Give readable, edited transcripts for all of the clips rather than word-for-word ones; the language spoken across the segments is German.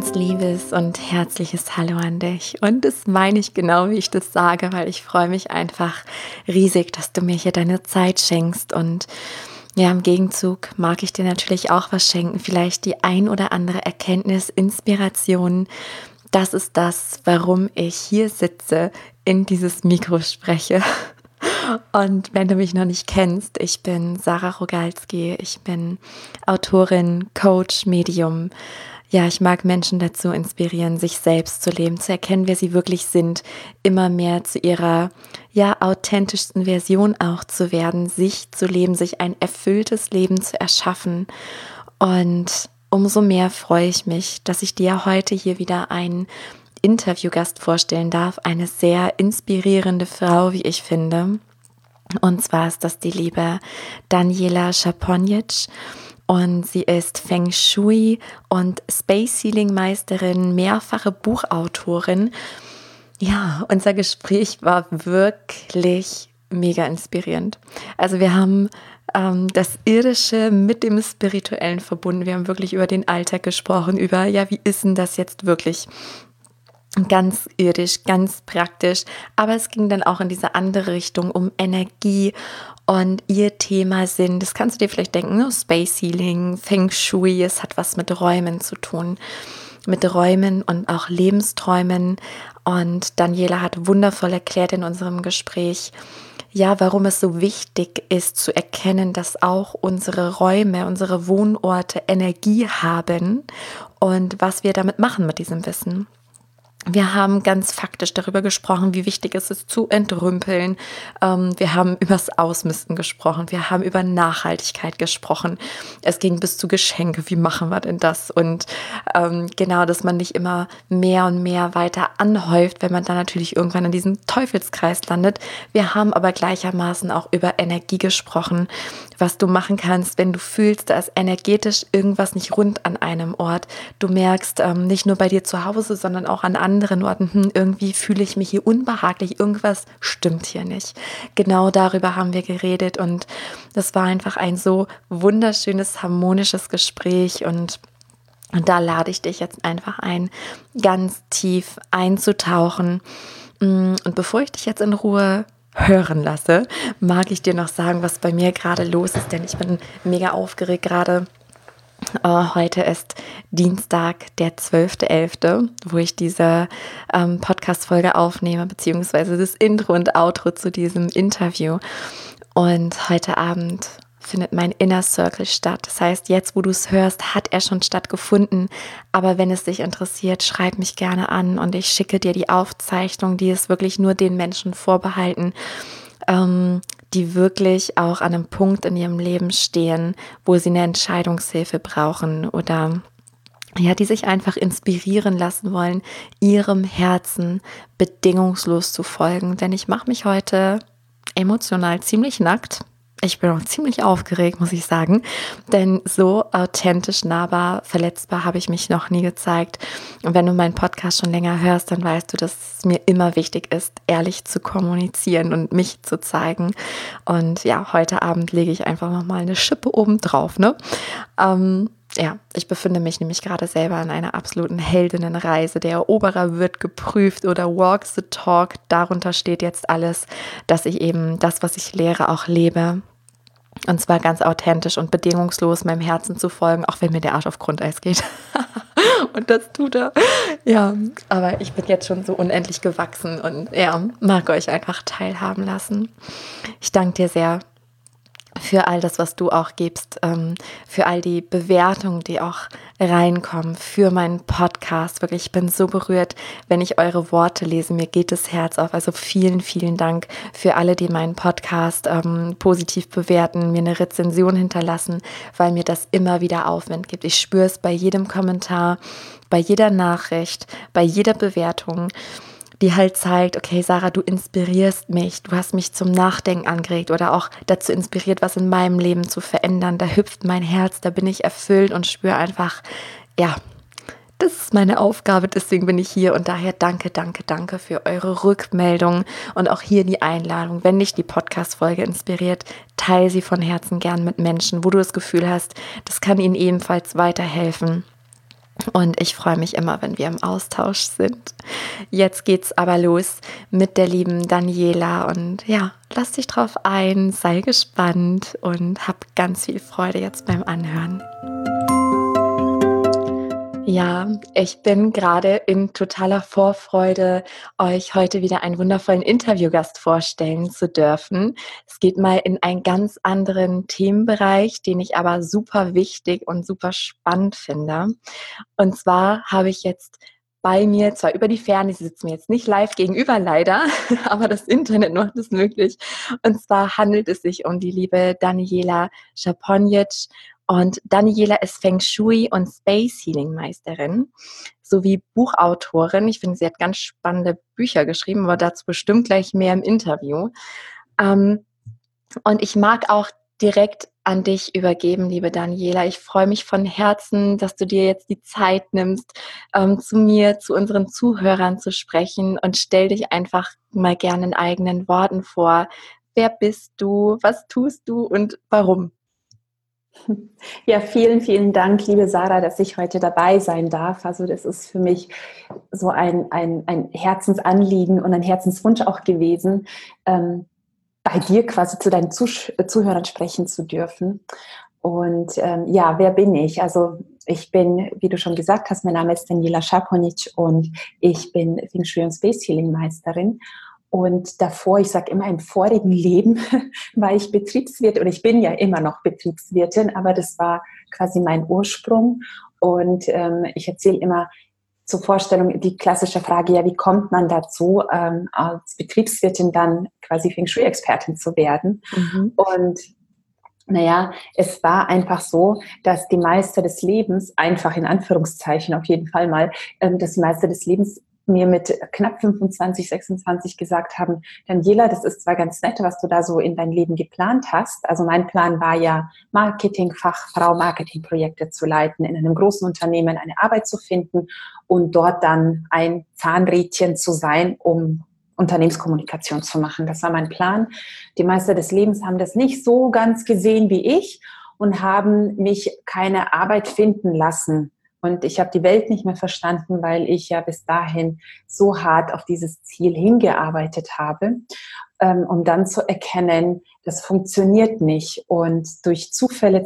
ganz liebes und herzliches Hallo an dich. Und das meine ich genau, wie ich das sage, weil ich freue mich einfach riesig, dass du mir hier deine Zeit schenkst. Und ja, im Gegenzug mag ich dir natürlich auch was schenken, vielleicht die ein oder andere Erkenntnis, Inspiration. Das ist das, warum ich hier sitze, in dieses Mikro spreche. Und wenn du mich noch nicht kennst, ich bin Sarah Rogalski, ich bin Autorin, Coach, Medium. Ja, ich mag Menschen dazu inspirieren, sich selbst zu leben, zu erkennen, wer sie wirklich sind, immer mehr zu ihrer, ja, authentischsten Version auch zu werden, sich zu leben, sich ein erfülltes Leben zu erschaffen. Und umso mehr freue ich mich, dass ich dir heute hier wieder einen Interviewgast vorstellen darf, eine sehr inspirierende Frau, wie ich finde. Und zwar ist das die liebe Daniela Schaponiec. Und sie ist Feng Shui und Space Healing Meisterin, mehrfache Buchautorin. Ja, unser Gespräch war wirklich mega inspirierend. Also wir haben das Irdische mit dem Spirituellen verbunden. Wir haben wirklich über den Alltag gesprochen, über, ja, wie ist denn das jetzt wirklich? Ganz irdisch, ganz praktisch, aber es ging dann auch in diese andere Richtung um Energie und ihr Thema sind, das kannst du dir vielleicht denken, Space Healing, Feng Shui, es hat was mit Räumen zu tun, mit Räumen und auch Lebensträumen. Und Daniela hat wundervoll erklärt in unserem Gespräch, ja, warum es so wichtig ist zu erkennen, dass auch unsere Räume, unsere Wohnorte Energie haben und was wir damit machen mit diesem Wissen. Wir haben ganz faktisch darüber gesprochen, wie wichtig es ist zu entrümpeln. Wir haben über das Ausmisten gesprochen. Wir haben über Nachhaltigkeit gesprochen. Es ging bis zu Geschenke. Wie machen wir denn das? Und genau, dass man nicht immer mehr und mehr weiter anhäuft, wenn man dann natürlich irgendwann in diesem Teufelskreis landet. Wir haben aber gleichermaßen auch über Energie gesprochen, was du machen kannst, wenn du fühlst, da ist energetisch irgendwas nicht rund an einem Ort. Du merkst nicht nur bei dir zu Hause, sondern auch an anderen Orten, irgendwie fühle ich mich hier unbehaglich, irgendwas stimmt hier nicht. Genau darüber haben wir geredet und das war einfach ein so wunderschönes, harmonisches Gespräch und da lade ich dich jetzt einfach ein, ganz tief einzutauchen. Und bevor ich dich jetzt in Ruhe hören lasse, mag ich dir noch sagen, was bei mir gerade los ist, denn ich bin mega aufgeregt gerade. Heute ist Dienstag, der 12.11., wo ich diese Podcast-Folge aufnehme, beziehungsweise das Intro und Outro zu diesem Interview. Und heute Abend findet mein Inner Circle statt. Das heißt, jetzt, wo du es hörst, hat er schon stattgefunden. Aber wenn es dich interessiert, schreib mich gerne an und ich schicke dir die Aufzeichnung, die ist wirklich nur den Menschen vorbehalten, die wirklich auch an einem Punkt in ihrem Leben stehen, wo sie eine Entscheidungshilfe brauchen oder ja, die sich einfach inspirieren lassen wollen, ihrem Herzen bedingungslos zu folgen. Denn ich mache mich heute emotional ziemlich nackt. Ich bin auch ziemlich aufgeregt, muss ich sagen, denn so authentisch, nahbar, verletzbar habe ich mich noch nie gezeigt. Und wenn du meinen Podcast schon länger hörst, dann weißt du, dass es mir immer wichtig ist, ehrlich zu kommunizieren und mich zu zeigen. Und ja, heute Abend lege ich einfach nochmal eine Schippe oben drauf, ne? Ja, ich befinde mich nämlich gerade selber in einer absoluten Heldinnenreise. Der Eroberer wird geprüft oder walk the talk. Darunter steht jetzt alles, dass ich eben das, was ich lehre, auch lebe. Und zwar ganz authentisch und bedingungslos meinem Herzen zu folgen, auch wenn mir der Arsch auf Grundeis geht. Und das tut er. Ja, aber ich bin jetzt schon so unendlich gewachsen und ja, mag euch einfach teilhaben lassen. Ich danke dir sehr für all das, was du auch gibst, für all die Bewertungen, die auch reinkommen, für meinen Podcast. Wirklich, ich bin so berührt, wenn ich eure Worte lese. Mir geht das Herz auf. Also vielen, vielen Dank für alle, die meinen Podcast positiv bewerten, mir eine Rezension hinterlassen, weil mir das immer wieder Aufwind gibt. Ich spüre es bei jedem Kommentar, bei jeder Nachricht, bei jeder Bewertung, die halt zeigt, okay, Sarah, du inspirierst mich, du hast mich zum Nachdenken angeregt oder auch dazu inspiriert, was in meinem Leben zu verändern. Da hüpft mein Herz, da bin ich erfüllt und spüre einfach, ja, das ist meine Aufgabe, deswegen bin ich hier und daher danke, danke, danke für eure Rückmeldung und auch hier die Einladung, wenn dich die Podcast-Folge inspiriert, teile sie von Herzen gern mit Menschen, wo du das Gefühl hast, das kann ihnen ebenfalls weiterhelfen. Und ich freue mich immer, wenn wir im Austausch sind. Jetzt geht's aber los mit der lieben Daniela und ja, lass dich drauf ein, sei gespannt und hab ganz viel Freude jetzt beim Anhören. Ja, ich bin gerade in totaler Vorfreude, euch heute wieder einen wundervollen Interviewgast vorstellen zu dürfen. Es geht mal in einen ganz anderen Themenbereich, den ich aber super wichtig und super spannend finde. Und zwar habe ich jetzt bei mir, zwar über die Ferne, sie sitzt mir jetzt nicht live gegenüber leider, aber das Internet macht es möglich. Und zwar handelt es sich um die liebe Daniela Schaponic. Und Daniela ist Feng Shui und Space Healing Meisterin sowie Buchautorin. Ich finde, sie hat ganz spannende Bücher geschrieben, aber dazu bestimmt gleich mehr im Interview. Und ich mag auch direkt an dich übergeben, liebe Daniela. Ich freue mich von Herzen, dass du dir jetzt die Zeit nimmst, zu mir, zu unseren Zuhörern zu sprechen, und stell dich einfach mal gerne in eigenen Worten vor. Wer bist du? Was tust du und warum? Ja, vielen, vielen Dank, liebe Sarah, dass ich heute dabei sein darf. Also das ist für mich so ein Herzensanliegen und ein Herzenswunsch auch gewesen, bei dir quasi zu deinen Zuhörern sprechen zu dürfen. Und ja, wer bin ich? Also ich bin, wie du schon gesagt hast, mein Name ist Daniela Schaponic und ich bin Feng Shui und Space Healing Meisterin. Und davor, ich sage immer, im vorigen Leben war ich Betriebswirtin, oder ich bin ja immer noch Betriebswirtin, aber das war quasi mein Ursprung. Und ich erzähle immer zur Vorstellung die klassische Frage, ja, wie kommt man dazu, als Betriebswirtin dann quasi Feng Shui-Expertin zu werden? Mhm. Und naja, es war einfach so, dass die Meister des Lebens, einfach in Anführungszeichen auf jeden Fall mal, dass die Meister des Lebens mir mit knapp 25, 26 gesagt haben, Daniela, das ist zwar ganz nett, was du da so in dein Leben geplant hast. Also mein Plan war ja, Marketingfachfrau, Marketingprojekte zu leiten, in einem großen Unternehmen eine Arbeit zu finden und dort dann ein Zahnrädchen zu sein, um Unternehmenskommunikation zu machen. Das war mein Plan. Die Meister des Lebens haben das nicht so ganz gesehen wie ich und haben mich keine Arbeit finden lassen. Und ich habe die Welt nicht mehr verstanden, weil ich ja bis dahin so hart auf dieses Ziel hingearbeitet habe, um dann zu erkennen, das funktioniert nicht. Und durch Zufälle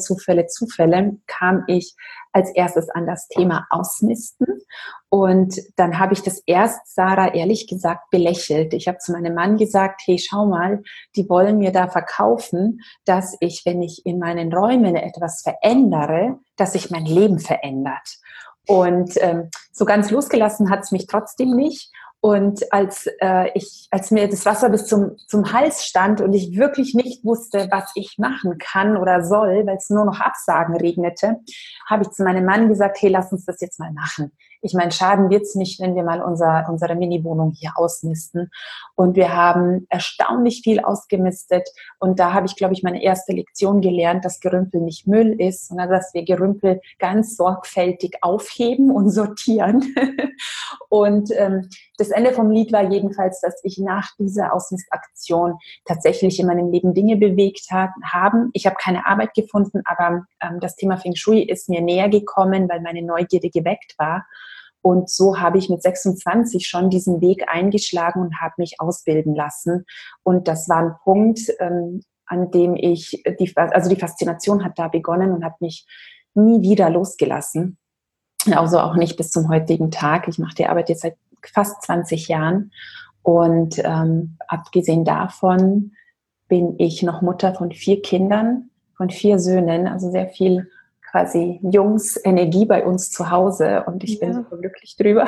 kam ich als erstes an das Thema Ausmisten. Und dann habe ich das erst, Sarah, ehrlich gesagt, belächelt. Ich habe zu meinem Mann gesagt, hey, schau mal, die wollen mir da verkaufen, dass ich, wenn ich in meinen Räumen etwas verändere, dass sich mein Leben verändert. Und so ganz losgelassen hat es mich trotzdem nicht. Und als mir das Wasser bis zum Hals stand und ich wirklich nicht wusste, was ich machen kann oder soll, weil es nur noch Absagen regnete, habe ich zu meinem Mann gesagt, hey, lass uns das jetzt mal machen. Ich meine, schaden wird's nicht, wenn wir mal unsere Mini-Wohnung hier ausmisten. Und wir haben erstaunlich viel ausgemistet. Und da habe ich, glaube ich, meine erste Lektion gelernt, dass Gerümpel nicht Müll ist, sondern dass wir Gerümpel ganz sorgfältig aufheben und sortieren. Und das Ende vom Lied war jedenfalls, dass ich nach dieser Ausmistaktion tatsächlich in meinem Leben Dinge bewegt haben. Ich habe keine Arbeit gefunden, aber das Thema Feng Shui ist mir näher gekommen, weil meine Neugierde geweckt war. Und so habe ich mit 26 schon diesen Weg eingeschlagen und habe mich ausbilden lassen. Und das war ein Punkt, an dem die Faszination hat da begonnen und hat mich nie wieder losgelassen. Also auch nicht bis zum heutigen Tag. Ich mache die Arbeit jetzt seit fast 20 Jahren. Und abgesehen davon bin ich noch Mutter von 4 Kindern, von 4 Söhnen, also sehr viel quasi Jungs-Energie bei uns zu Hause und ich bin super glücklich drüber.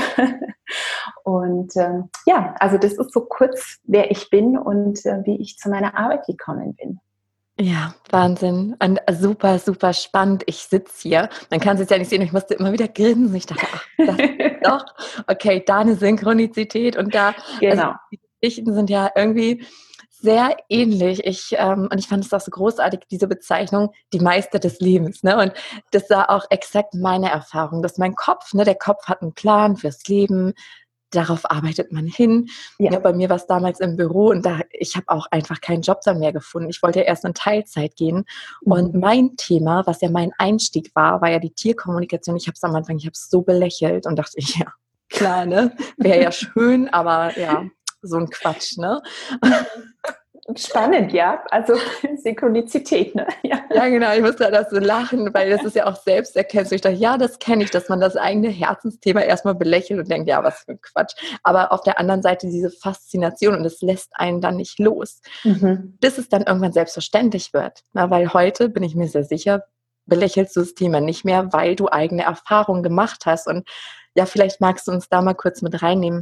Und ja, also das ist so kurz, wer ich bin und wie ich zu meiner Arbeit gekommen bin. Ja, Wahnsinn. Und super, super spannend. Ich sitze hier. Man kann es jetzt ja nicht sehen, ich musste immer wieder grinsen. Ich dachte, ach, das ist doch, okay, da eine Synchronizität und da, also Genau. die Geschichten sind ja irgendwie sehr ähnlich. Und ich fand es auch so großartig, diese Bezeichnung, die Meister des Lebens. Ne? Und das war auch exakt meine Erfahrung, dass mein Kopf, ne, der Kopf hat einen Plan fürs Leben, darauf arbeitet man hin. Ja. Ja, bei mir war es damals im Büro und ich habe auch einfach keinen Job dann mehr gefunden. Ich wollte ja erst in Teilzeit gehen. Und Mhm. mein Thema, was ja mein Einstieg war ja die Tierkommunikation. Ich habe es so belächelt und dachte ich, ja, klar, ne? Wäre ja schön, aber ja, so ein Quatsch, ne? Spannend, ja. Also Synchronizität, ne? Ja. Ja, genau, ich musste da so lachen, weil das ist ja auch Selbsterkenntnis. Ich dachte, ja, das kenne ich, dass man das eigene Herzensthema erstmal belächelt und denkt, ja, was für ein Quatsch. Aber auf der anderen Seite diese Faszination und es lässt einen dann nicht los, Mhm. bis es dann irgendwann selbstverständlich wird. Na, weil heute, bin ich mir sehr sicher, belächelst du das Thema nicht mehr, weil du eigene Erfahrungen gemacht hast. Und ja, vielleicht magst du uns da mal kurz mit reinnehmen,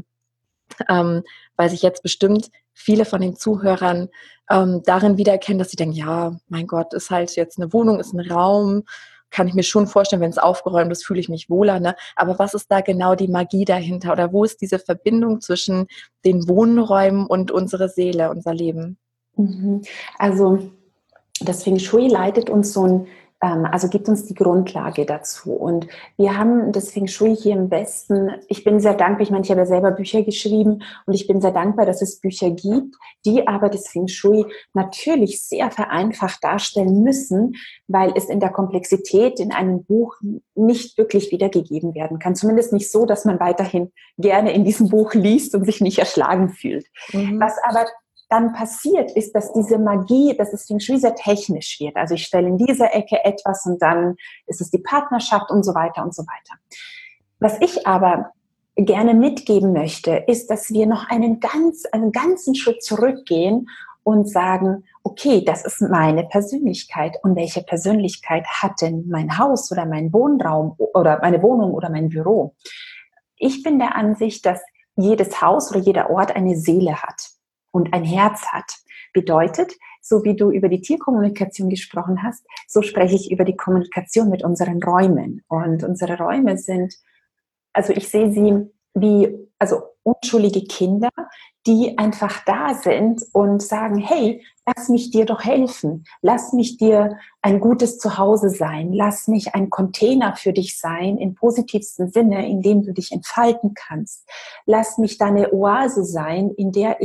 weil sich jetzt bestimmt viele von den Zuhörern darin wiedererkennen, dass sie denken, ja, mein Gott, ist halt jetzt eine Wohnung, ist ein Raum, kann ich mir schon vorstellen, wenn es aufgeräumt ist, fühle ich mich wohler. Ne? Aber was ist da genau die Magie dahinter? Oder wo ist diese Verbindung zwischen den Wohnräumen und unserer Seele, unser Leben? Mhm. Also das Feng Shui leitet uns also gibt uns die Grundlage dazu. Und wir haben das Feng Shui hier im Westen. Ich bin sehr dankbar, ich meine, ich habe ja selber Bücher geschrieben und ich bin sehr dankbar, dass es Bücher gibt, die aber das Feng Shui natürlich sehr vereinfacht darstellen müssen, weil es in der Komplexität in einem Buch nicht wirklich wiedergegeben werden kann. Zumindest nicht so, dass man weiterhin gerne in diesem Buch liest und sich nicht erschlagen fühlt. Mhm. Was aber dann passiert, ist, dass diese Magie, dass es Feng Shui sehr technisch wird. Also ich stelle in dieser Ecke etwas und dann ist es die Partnerschaft und so weiter und so weiter. Was ich aber gerne mitgeben möchte, ist, dass wir noch einen ganzen Schritt zurückgehen und sagen, okay, das ist meine Persönlichkeit. Und welche Persönlichkeit hat denn mein Haus oder mein Wohnraum oder meine Wohnung oder mein Büro? Ich bin der Ansicht, dass jedes Haus oder jeder Ort eine Seele hat und ein Herz hat. Bedeutet, so wie du über die Tierkommunikation gesprochen hast, so spreche ich über die Kommunikation mit unseren Räumen. Und unsere Räume sind, also ich sehe sie wie, also unschuldige Kinder, die einfach da sind und sagen, hey, lass mich dir doch helfen, lass mich dir ein gutes Zuhause sein, lass mich ein Container für dich sein, im positivsten Sinne, in dem du dich entfalten kannst. Lass mich deine Oase sein, in der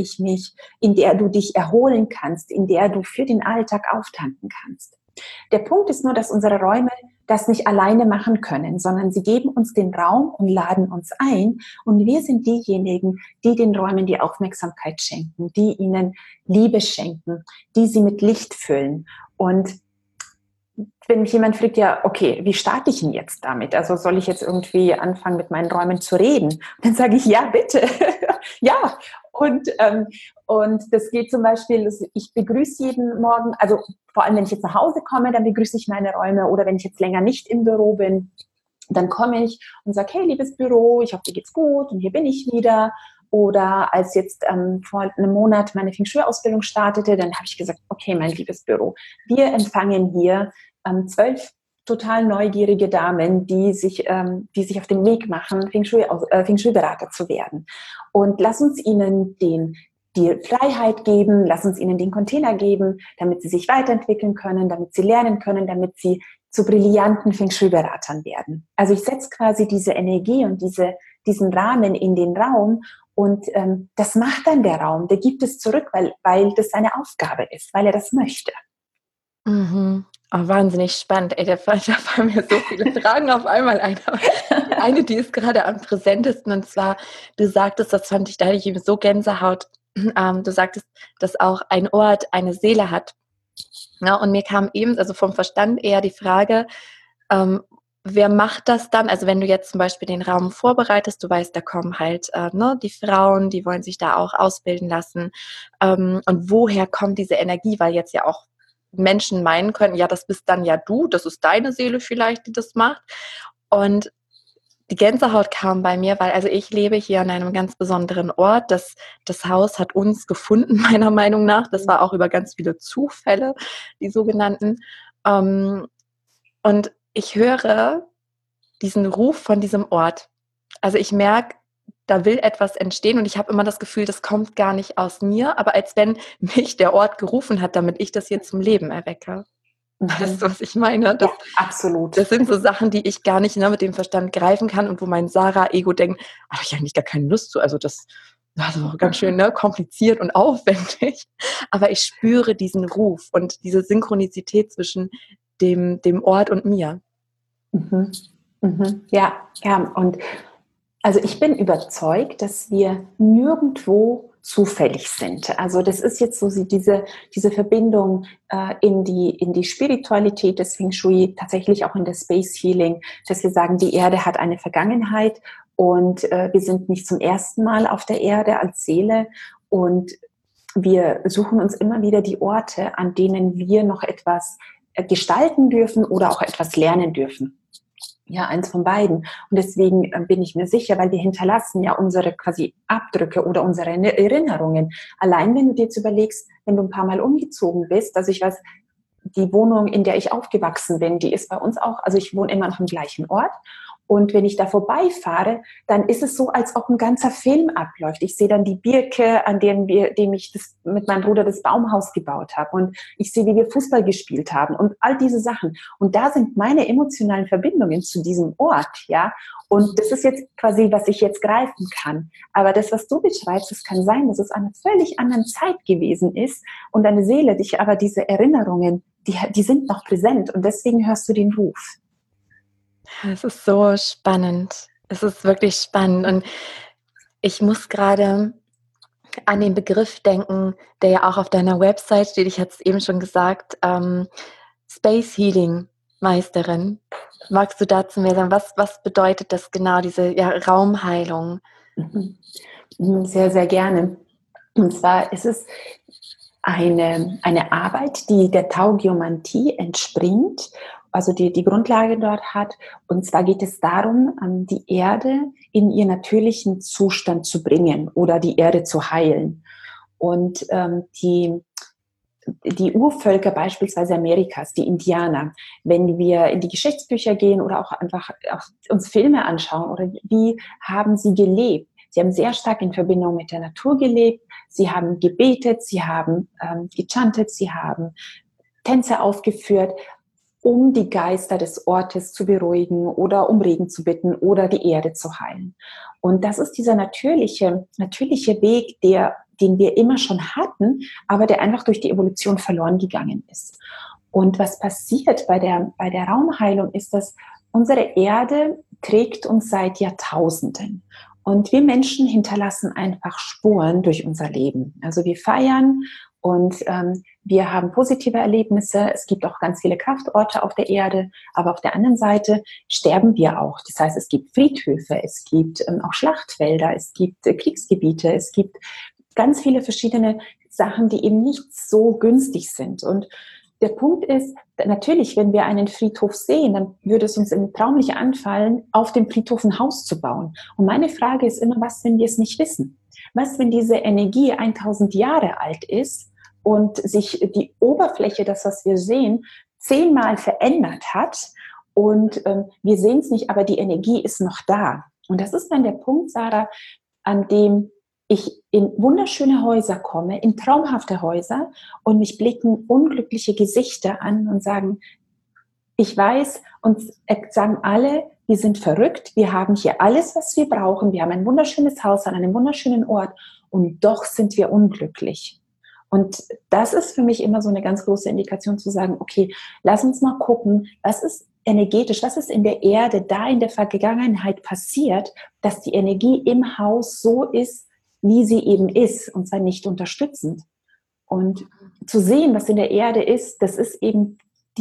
du dich erholen kannst, in der du für den Alltag auftanken kannst. Der Punkt ist nur, dass unsere Räume das nicht alleine machen können, sondern sie geben uns den Raum und laden uns ein. Und wir sind diejenigen, die den Räumen die Aufmerksamkeit schenken, die ihnen Liebe schenken, die sie mit Licht füllen. Und wenn mich jemand fragt, ja, okay, wie starte ich denn jetzt damit? Also soll ich jetzt irgendwie anfangen, mit meinen Räumen zu reden? Dann sage ich, ja, bitte. Ja. Und das geht zum Beispiel, ich begrüße jeden Morgen, also vor allem, wenn ich jetzt nach Hause komme, dann begrüße ich meine Räume, oder wenn ich jetzt länger nicht im Büro bin, dann komme ich und sage, hey, liebes Büro, ich hoffe, dir geht's gut und hier bin ich wieder. Oder als jetzt vor einem Monat meine Feng Shui-Ausbildung startete, dann habe ich gesagt, okay, mein liebes Büro, wir empfangen hier 12 total neugierige Damen, die sich auf den Weg machen, Feng Shui-Berater zu werden. Und lass uns ihnen die Freiheit geben, lass uns ihnen den Container geben, damit sie sich weiterentwickeln können, damit sie lernen können, damit sie zu brillanten Feng Shui-Beratern werden. Also ich setze quasi diese Energie und diesen Rahmen in den Raum, und das macht dann der Raum, der gibt es zurück, weil das seine Aufgabe ist, weil er das möchte. Mhm. Oh, wahnsinnig spannend. Ey, da fallen mir so viele Fragen auf einmal ein. Eine, die ist gerade am präsentesten, und zwar, du sagtest, das fand ich, da hatte ich eben so Gänsehaut. Du sagtest, dass auch ein Ort eine Seele hat. Ja, und mir kam eben, also vom Verstand eher die Frage, wer macht das dann? Also wenn du jetzt zum Beispiel den Raum vorbereitest, du weißt, da kommen halt die Frauen, die wollen sich da auch ausbilden lassen. Und woher kommt diese Energie? Weil jetzt ja auch Menschen meinen können, ja, das bist dann ja du, das ist deine Seele vielleicht, die das macht. Und die Gänsehaut kam bei mir, weil also ich lebe hier an einem ganz besonderen Ort. Das Haus hat uns gefunden, meiner Meinung nach. Das war auch über ganz viele Zufälle, die sogenannten. Und ich höre diesen Ruf von diesem Ort. Also ich merke, da will etwas entstehen, und ich habe immer das Gefühl, das kommt gar nicht aus mir, aber als wenn mich der Ort gerufen hat, damit ich das hier zum Leben erwecke. Weißt du, Mhm. was ich meine? Ja, Das absolut. sind so Sachen, die ich gar nicht, ne, mit dem Verstand greifen kann und wo mein Sarah-Ego denkt: „Da habe ich eigentlich gar keine Lust zu. Also, das also, ganz schön, ne, kompliziert und aufwendig.“ Aber ich spüre diesen Ruf und diese Synchronizität zwischen dem Ort und mir. Mhm. Mhm. Ja, ja. Und also ich bin überzeugt, dass wir nirgendwo zufällig sind. Also das ist jetzt so diese Verbindung in die Spiritualität des Feng Shui, tatsächlich auch in das Space Healing, dass wir sagen, die Erde hat eine Vergangenheit und wir sind nicht zum ersten Mal auf der Erde als Seele und wir suchen uns immer wieder die Orte, an denen wir noch etwas gestalten dürfen oder auch etwas lernen dürfen. Ja, eins von beiden. Und deswegen bin ich mir sicher, weil wir hinterlassen ja unsere quasi Abdrücke oder unsere Erinnerungen. Allein wenn du dir jetzt überlegst, wenn du ein paar Mal umgezogen bist, also ich weiß, die Wohnung, in der ich aufgewachsen bin, die ist bei uns auch, also ich wohne immer noch im gleichen Ort. Und wenn ich da vorbeifahre, dann ist es so, als ob ein ganzer Film abläuft. Ich sehe dann die Birke, dem ich mit meinem Bruder das Baumhaus gebaut habe. Und ich sehe, wie wir Fußball gespielt haben und all diese Sachen. Und da sind meine emotionalen Verbindungen zu diesem Ort, ja. Und das ist jetzt quasi, was ich jetzt greifen kann. Aber das, was du beschreibst, es kann sein, dass es einer völlig anderen Zeit gewesen ist und deine Seele dich aber diese Erinnerungen, die sind noch präsent und deswegen hörst du den Ruf. Es ist so spannend. Es ist wirklich spannend und ich muss grade an den Begriff denken, der ja auch auf deiner Website steht. Ich hatte es eben schon gesagt, Space Healing Meisterin. Magst du dazu mehr sagen? Was bedeutet das genau, diese, ja, Raumheilung? Mhm. Sehr, sehr gerne. Und zwar ist es eine Arbeit, die der Taugeomantie entspringt, also die Grundlage dort hat. Und zwar geht es darum, die Erde in ihren natürlichen Zustand zu bringen oder die Erde zu heilen. Und die Urvölker beispielsweise Amerikas, die Indianer, wenn wir in die Geschichtsbücher gehen oder auch einfach auch uns Filme anschauen oder wie haben sie gelebt? Sie haben sehr stark in Verbindung mit der Natur gelebt, sie haben gebetet, sie haben gechantet, sie haben Tänze aufgeführt, um die Geister des Ortes zu beruhigen oder um Regen zu bitten oder die Erde zu heilen. Und das ist dieser natürliche Weg, den wir immer schon hatten, aber der einfach durch die Evolution verloren gegangen ist. Und was passiert bei der Raumheilung ist, dass unsere Erde trägt uns seit Jahrtausenden. Und wir Menschen hinterlassen einfach Spuren durch unser Leben. Also wir feiern und wir haben positive Erlebnisse. Es gibt auch ganz viele Kraftorte auf der Erde, aber auf der anderen Seite sterben wir auch. Das heißt, es gibt Friedhöfe, es gibt auch Schlachtfelder, es gibt Kriegsgebiete, es gibt ganz viele verschiedene Sachen, die eben nicht so günstig sind. Und der Punkt ist, natürlich, wenn wir einen Friedhof sehen, dann würde es uns im Traum nicht anfallen, auf dem Friedhof ein Haus zu bauen. Und meine Frage ist immer, was, wenn wir es nicht wissen? Was, wenn diese Energie 1000 Jahre alt ist und sich die Oberfläche, das, was wir sehen, 10-mal verändert hat und wir sehen es nicht, aber die Energie ist noch da. Und das ist dann der Punkt, Sarah, an dem ich in wunderschöne Häuser komme, in traumhafte Häuser und mich blicken unglückliche Gesichter an und sagen, ich weiß, und sagen alle, wir sind verrückt, wir haben hier alles, was wir brauchen, wir haben ein wunderschönes Haus an einem wunderschönen Ort und doch sind wir unglücklich. Und das ist für mich immer so eine ganz große Indikation zu sagen, okay, lass uns mal gucken, was ist energetisch, was ist in der Erde da in der Vergangenheit passiert, dass die Energie im Haus so ist, wie sie eben ist, und zwar nicht unterstützend. Und zu sehen, was in der Erde ist, das ist eben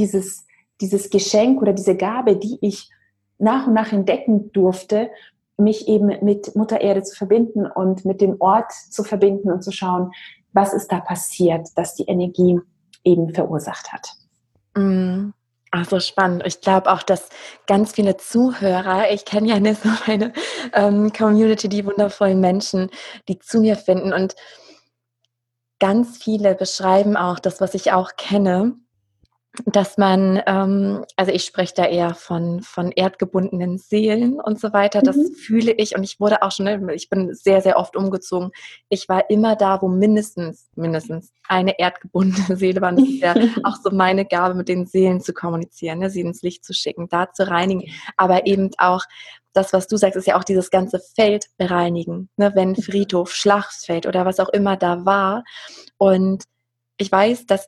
dieses Geschenk oder diese Gabe, die ich nach und nach entdecken durfte, mich eben mit Mutter Erde zu verbinden und mit dem Ort zu verbinden und zu schauen, was ist da passiert, dass die Energie eben verursacht hat. Mhm. Ach, so spannend. Ich glaube auch, dass ganz viele Zuhörer, ich kenne ja, ne, so meine, Community, die wundervollen Menschen, die zu mir finden und ganz viele beschreiben auch das, was ich auch kenne, dass man, also ich spreche da eher von erdgebundenen Seelen und so weiter. Das Mhm. fühle ich und ich wurde auch schon, ne, ich bin sehr, sehr oft umgezogen. Ich war immer da, wo mindestens eine erdgebundene Seele war. Und das ist ja auch so meine Gabe, mit den Seelen zu kommunizieren, ne, sie ins Licht zu schicken, da zu reinigen. Aber eben auch das, was du sagst, ist ja auch dieses ganze Feld bereinigen, ne, wenn Friedhof, Schlachtfeld oder was auch immer da war. Und ich weiß, dass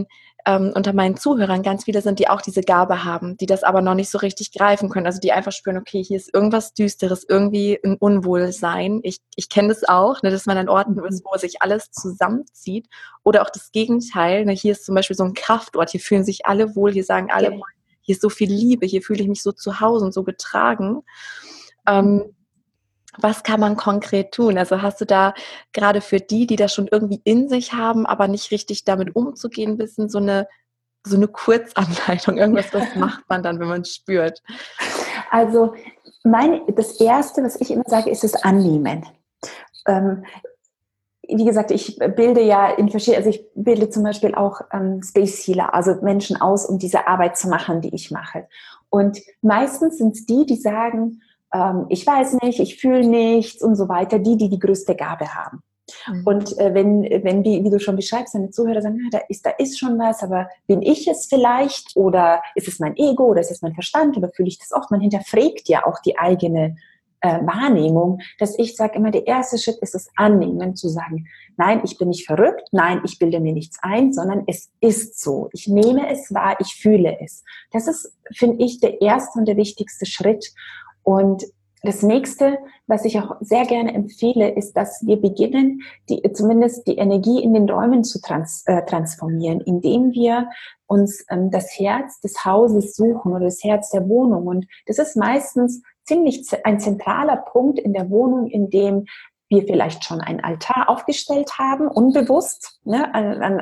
unter meinen Zuhörern ganz viele sind, die auch diese Gabe haben, die das aber noch nicht so richtig greifen können. Also die einfach spüren, okay, hier ist irgendwas Düsteres, irgendwie ein Unwohlsein. Ich kenne das auch, ne, dass man an Orten ist, wo sich alles zusammenzieht. Oder auch das Gegenteil. Ne, hier ist zum Beispiel so ein Kraftort, hier fühlen sich alle wohl, hier sagen alle, Ja. hier ist so viel Liebe, hier fühle ich mich so zu Hause und so getragen. Ähm, Was kann man konkret tun? Also hast du da gerade für die, die das schon irgendwie in sich haben, aber nicht richtig damit umzugehen wissen, so eine Kurzanleitung, irgendwas, was macht man dann, wenn man es spürt? Also das Erste, was ich immer sage, ist das Annehmen. Ähm, Wie gesagt, ich bilde ja also ich bilde zum Beispiel auch Space Healer, also Menschen aus, um diese Arbeit zu machen, die ich mache. Und meistens sind es die, die sagen, ich weiß nicht, ich fühle nichts und so weiter, die größte Gabe haben. Mhm. Und wenn wie du schon beschreibst, deine Zuhörer sagen, da ist schon was, aber bin ich es vielleicht oder ist es mein Ego oder ist es mein Verstand oder fühle ich das oft? Man hinterfragt ja auch die eigene Wahrnehmung, dass ich sage immer, der erste Schritt ist das Annehmen, zu sagen, nein, ich bin nicht verrückt, nein, ich bilde mir nichts ein, sondern es ist so. Ich nehme es wahr, ich fühle es. Das ist, finde ich, der erste und der wichtigste Schritt. Und das nächste, was ich auch sehr gerne empfehle, ist, dass wir beginnen, zumindest die Energie in den Räumen zu transformieren, indem wir uns das Herz des Hauses suchen oder das Herz der Wohnung. Und das ist meistens ziemlich ein zentraler Punkt in der Wohnung, in dem wir vielleicht schon einen Altar aufgestellt haben, unbewusst, ne,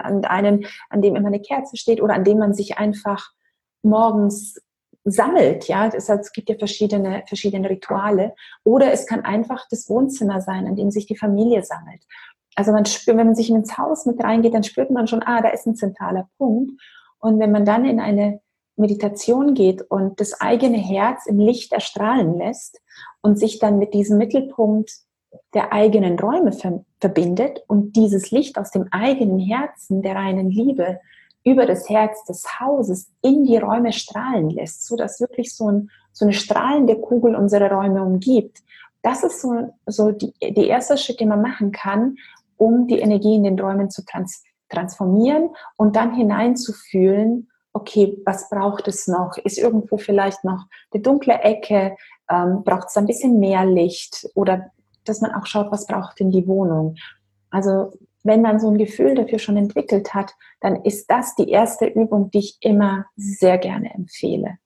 an dem immer eine Kerze steht oder an dem man sich einfach morgens sammelt, ja, es gibt ja verschiedene Rituale, oder es kann einfach das Wohnzimmer sein, an dem sich die Familie sammelt. Also man spürt, wenn man sich ins Haus mit reingeht, dann spürt man schon, da ist ein zentraler Punkt. Und wenn man dann in eine Meditation geht und das eigene Herz im Licht erstrahlen lässt und sich dann mit diesem Mittelpunkt der eigenen Räume verbindet und dieses Licht aus dem eigenen Herzen der reinen Liebe über das Herz des Hauses in die Räume strahlen lässt, so dass wirklich so eine strahlende Kugel unsere Räume umgibt. Das ist so die erste Schritt, den man machen kann, um die Energie in den Räumen zu transformieren und dann hineinzufühlen, okay, was braucht es noch? Ist irgendwo vielleicht noch eine dunkle Ecke? Braucht es ein bisschen mehr Licht? Oder dass man auch schaut, was braucht denn die Wohnung? Also wenn man so ein Gefühl dafür schon entwickelt hat, dann ist das die erste Übung, die ich immer sehr gerne empfehle.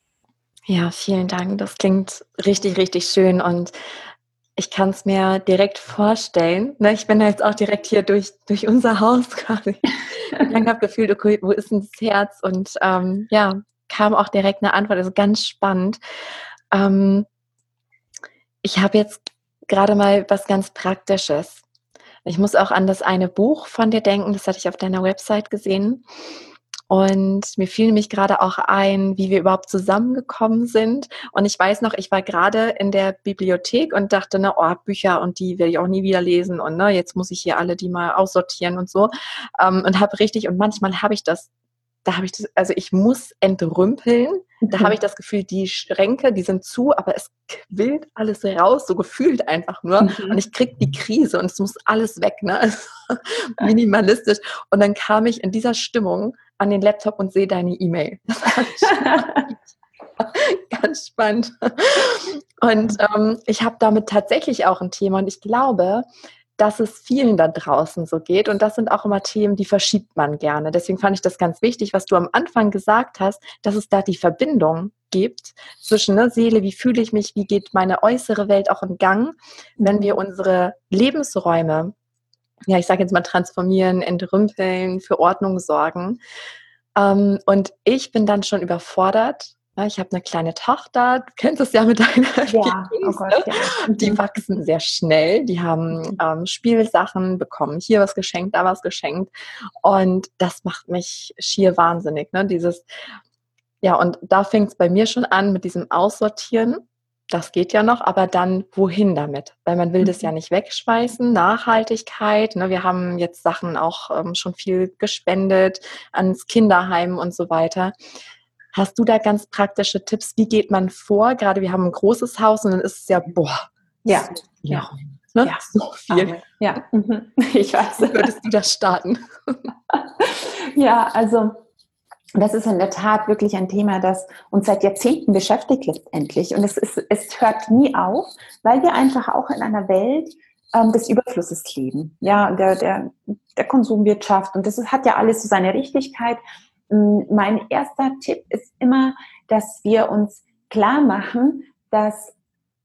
Ja, vielen Dank. Das klingt richtig, richtig schön und ich kann es mir direkt vorstellen. Ne, ich bin da jetzt auch direkt hier durch unser Haus quasi gegangen, habe gefühlt, okay, wo ist denn das Herz? Und ja, kam auch direkt eine Antwort. Also ganz spannend. Ähm, Ich habe jetzt gerade mal was ganz Praktisches. Ich muss auch an das eine Buch von dir denken, das hatte ich auf deiner Website gesehen. Und mir fiel nämlich gerade auch ein, wie wir überhaupt zusammengekommen sind. Und ich weiß noch, ich war gerade in der Bibliothek und dachte, ne, oh, Bücher und die will ich auch nie wieder lesen und ne, jetzt muss ich hier alle die mal aussortieren und so. Und habe richtig, und manchmal habe ich das, da habe ich das, also ich muss entrümpeln. Da habe ich das Gefühl, die Schränke, die sind zu, aber es quillt alles raus, so gefühlt einfach nur. Und ich kriege die Krise und es muss alles weg, ne? Also, minimalistisch. Und dann kam ich in dieser Stimmung an den Laptop und sehe deine E-Mail. Das war ganz spannend. Und ich habe damit tatsächlich auch ein Thema und ich glaube, dass es vielen da draußen so geht. Und das sind auch immer Themen, die verschiebt man gerne. Deswegen fand ich das ganz wichtig, was du am Anfang gesagt hast, dass es da die Verbindung gibt zwischen ne, Seele, wie fühle ich mich, wie geht meine äußere Welt auch in Gang, wenn wir unsere Lebensräume, ja, ich sage jetzt mal transformieren, entrümpeln, für Ordnung sorgen. Und ich bin dann schon überfordert, Ja, ich habe eine kleine Tochter, du kennst es ja mit deinen Ja, oh Babys, Gott, ne? ja. Die Mhm. wachsen sehr schnell, die haben, Mhm. Spielsachen, bekommen hier was geschenkt, da was geschenkt und das macht mich schier wahnsinnig, ne? Ja, und da fängt's bei mir schon an mit diesem Aussortieren. Das geht ja noch, aber dann wohin damit? Weil man will das ja Mhm. nicht wegschmeißen. Nachhaltigkeit, ne? Wir haben jetzt Sachen auch, schon viel gespendet ans Kinderheim und so weiter. Hast du da ganz praktische Tipps? Wie geht man vor? Gerade wir haben ein großes Haus und dann ist es ja, boah, Ja, so viel ja, Raum, ne? ja. So viel. Amen. Ja, mhm. Ich weiß. Wie würdest du das starten? Ja, also das ist in der Tat wirklich ein Thema, das uns seit Jahrzehnten beschäftigt letztendlich. Und es hört nie auf, weil wir einfach auch in einer Welt des Überflusses leben. Ja, der Konsumwirtschaft. Und das hat ja alles so seine Richtigkeit. Mein erster Tipp ist immer, dass wir uns klar machen, dass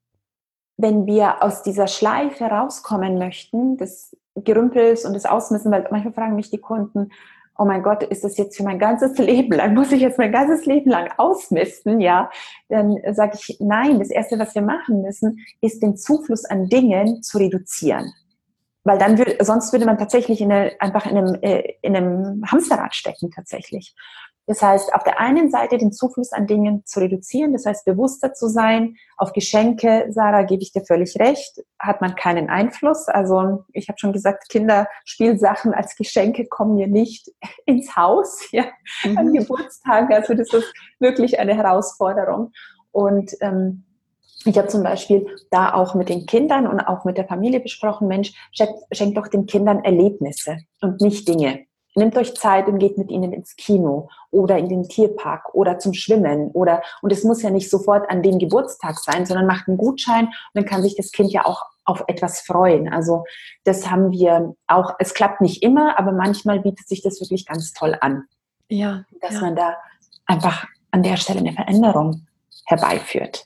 wenn wir aus dieser Schleife rauskommen möchten, des Gerümpels und des Ausmissen, weil manchmal fragen mich die Kunden, oh mein Gott, ist das jetzt für mein ganzes Leben lang, muss ich jetzt mein ganzes Leben lang ausmisten, ja? Dann sage ich, nein, das Erste, was wir machen müssen, ist den Zufluss an Dingen zu reduzieren. Weil dann sonst würde man tatsächlich einfach in einem Hamsterrad stecken tatsächlich. Das heißt, auf der einen Seite den Zufluss an Dingen zu reduzieren, das heißt bewusster zu sein. Auf Geschenke, Sarah, gebe ich dir völlig recht, hat man keinen Einfluss. Also ich habe schon gesagt, Kinderspielsachen als Geschenke kommen mir nicht ins Haus, ja, an Mhm. Geburtstagen. Also das ist wirklich eine Herausforderung. Und ich habe zum Beispiel da auch mit den Kindern und auch mit der Familie besprochen, Mensch, schenkt doch den Kindern Erlebnisse und nicht Dinge. Nehmt euch Zeit und geht mit ihnen ins Kino oder in den Tierpark oder zum Schwimmen und es muss ja nicht sofort an dem Geburtstag sein, sondern macht einen Gutschein und dann kann sich das Kind ja auch auf etwas freuen. Also das haben wir auch, es klappt nicht immer, aber manchmal bietet sich das wirklich ganz toll an, Ja, dass ja. man da einfach an der Stelle eine Veränderung herbeiführt.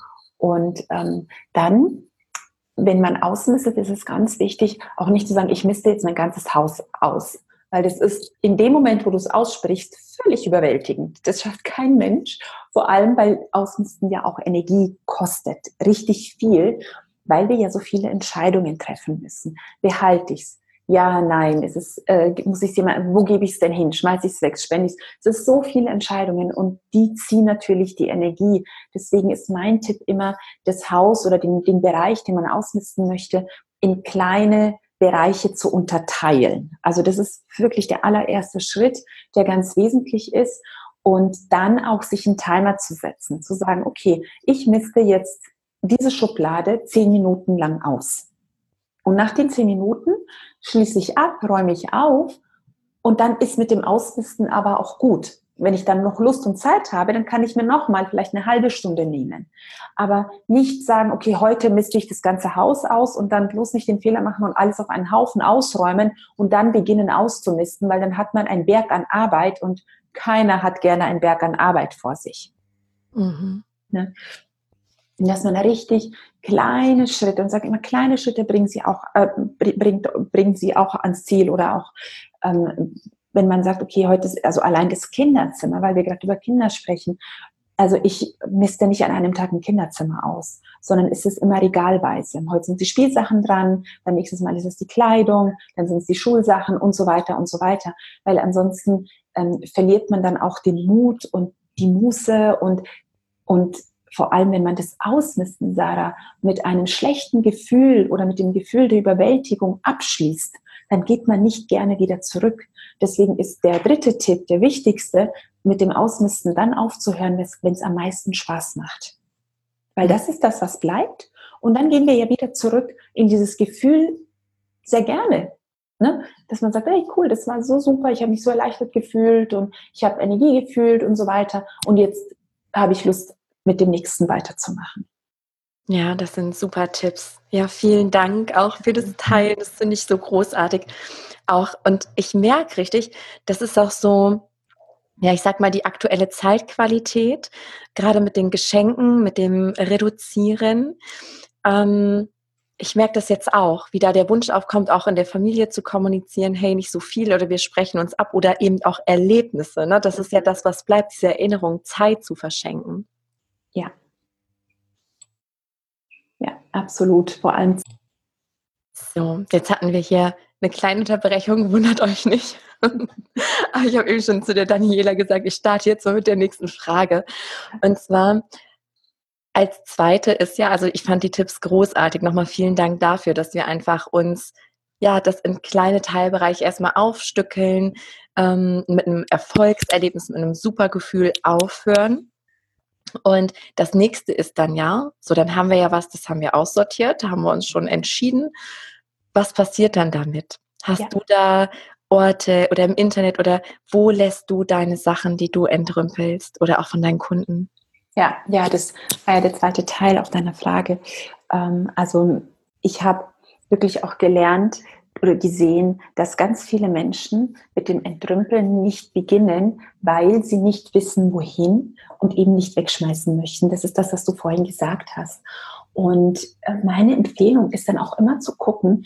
Und dann, wenn man ausmistet, ist es ganz wichtig, auch nicht zu sagen, ich miste jetzt mein ganzes Haus aus. Weil das ist in dem Moment, wo du es aussprichst, völlig überwältigend. Das schafft kein Mensch. Vor allem, weil Ausmisten ja auch Energie kostet. Richtig viel, weil wir ja so viele Entscheidungen treffen müssen. Behalte ich es? Ja, nein, muss ich es jemand, wo gebe ich es denn hin? Schmeiße ich es weg? Spende ich es? Es ist so viele Entscheidungen und die ziehen natürlich die Energie. Deswegen ist mein Tipp immer, das Haus oder den Bereich, den man ausmisten möchte, in kleine Bereiche zu unterteilen. Also das ist wirklich der allererste Schritt, der ganz wesentlich ist. Und dann auch sich einen Timer zu setzen, zu sagen, okay, ich misste jetzt diese Schublade 10 Minuten lang aus. Und nach den 10 Minuten schließe ich ab, räume ich auf und dann ist mit dem Ausmisten aber auch gut. Wenn ich dann noch Lust und Zeit habe, dann kann ich mir noch mal vielleicht eine halbe Stunde nehmen. Aber nicht sagen, okay, heute misste ich das ganze Haus aus und dann bloß nicht den Fehler machen und alles auf einen Haufen ausräumen und dann beginnen auszumisten, weil dann hat man einen Berg an Arbeit und keiner hat gerne einen Berg an Arbeit vor sich. Mhm. Ne? Dass man da richtig kleine Schritte und sagt immer, kleine Schritte bringen sie auch ans Ziel oder auch, wenn man sagt, okay, heute ist also allein das Kinderzimmer, weil wir gerade über Kinder sprechen. Also ich misste nicht an einem Tag ein Kinderzimmer aus, sondern es ist immer regalweise. Heute sind die Spielsachen dran, beim nächsten Mal ist es die Kleidung, dann sind es die Schulsachen und so weiter und so weiter. Weil ansonsten verliert man dann auch den Mut und die Muße und vor allem, wenn man das Ausmisten, Sarah, mit einem schlechten Gefühl oder mit dem Gefühl der Überwältigung abschließt, dann geht man nicht gerne wieder zurück. Deswegen ist der dritte Tipp, der wichtigste, mit dem Ausmisten dann aufzuhören, wenn es am meisten Spaß macht. Weil Mhm. das ist das, was bleibt. Und dann gehen wir ja wieder zurück in dieses Gefühl, sehr gerne. Ne? Dass man sagt, hey, cool, das war so super, ich habe mich so erleichtert gefühlt und ich habe Energie gefühlt und so weiter. Und jetzt habe ich Lust, mit dem nächsten weiterzumachen. Ja, das sind super Tipps. Ja, vielen Dank auch für das Teilen. Das finde ich so großartig. Auch und ich merke richtig, das ist auch so, ja, ich sage mal, die aktuelle Zeitqualität, gerade mit den Geschenken, mit dem Reduzieren. Ähm, ich merke das jetzt auch, wie da der Wunsch aufkommt, auch in der Familie zu kommunizieren, hey, nicht so viel oder wir sprechen uns ab oder eben auch Erlebnisse. Ne? Das ist ja das, was bleibt, diese Erinnerung, Zeit zu verschenken. Ja. Ja, absolut. Vor allem. So, jetzt hatten wir hier eine kleine Unterbrechung, wundert euch nicht. Aber ich habe eben schon zu der Daniela gesagt, ich starte jetzt mal mit der nächsten Frage. Und zwar, als zweite ist ja, also ich fand die Tipps großartig. Nochmal vielen Dank dafür, dass wir einfach uns ja das in kleine Teilbereiche erstmal aufstückeln, mit einem Erfolgserlebnis, mit einem super Gefühl aufhören. Und das nächste ist dann ja, so dann haben wir ja was, das haben wir aussortiert, da haben wir uns schon entschieden. Was passiert dann damit? Hast du da Orte oder im Internet oder wo lässt du deine Sachen, die du entrümpelst oder auch von deinen Kunden? Ja, das war ja der zweite Teil auf deiner Frage. Also ich habe wirklich auch gelernt oder gesehen, dass ganz viele Menschen mit dem Entrümpeln nicht beginnen, weil sie nicht wissen, wohin und eben nicht wegschmeißen möchten. Das ist das, was du vorhin gesagt hast. Und meine Empfehlung ist dann auch immer zu gucken,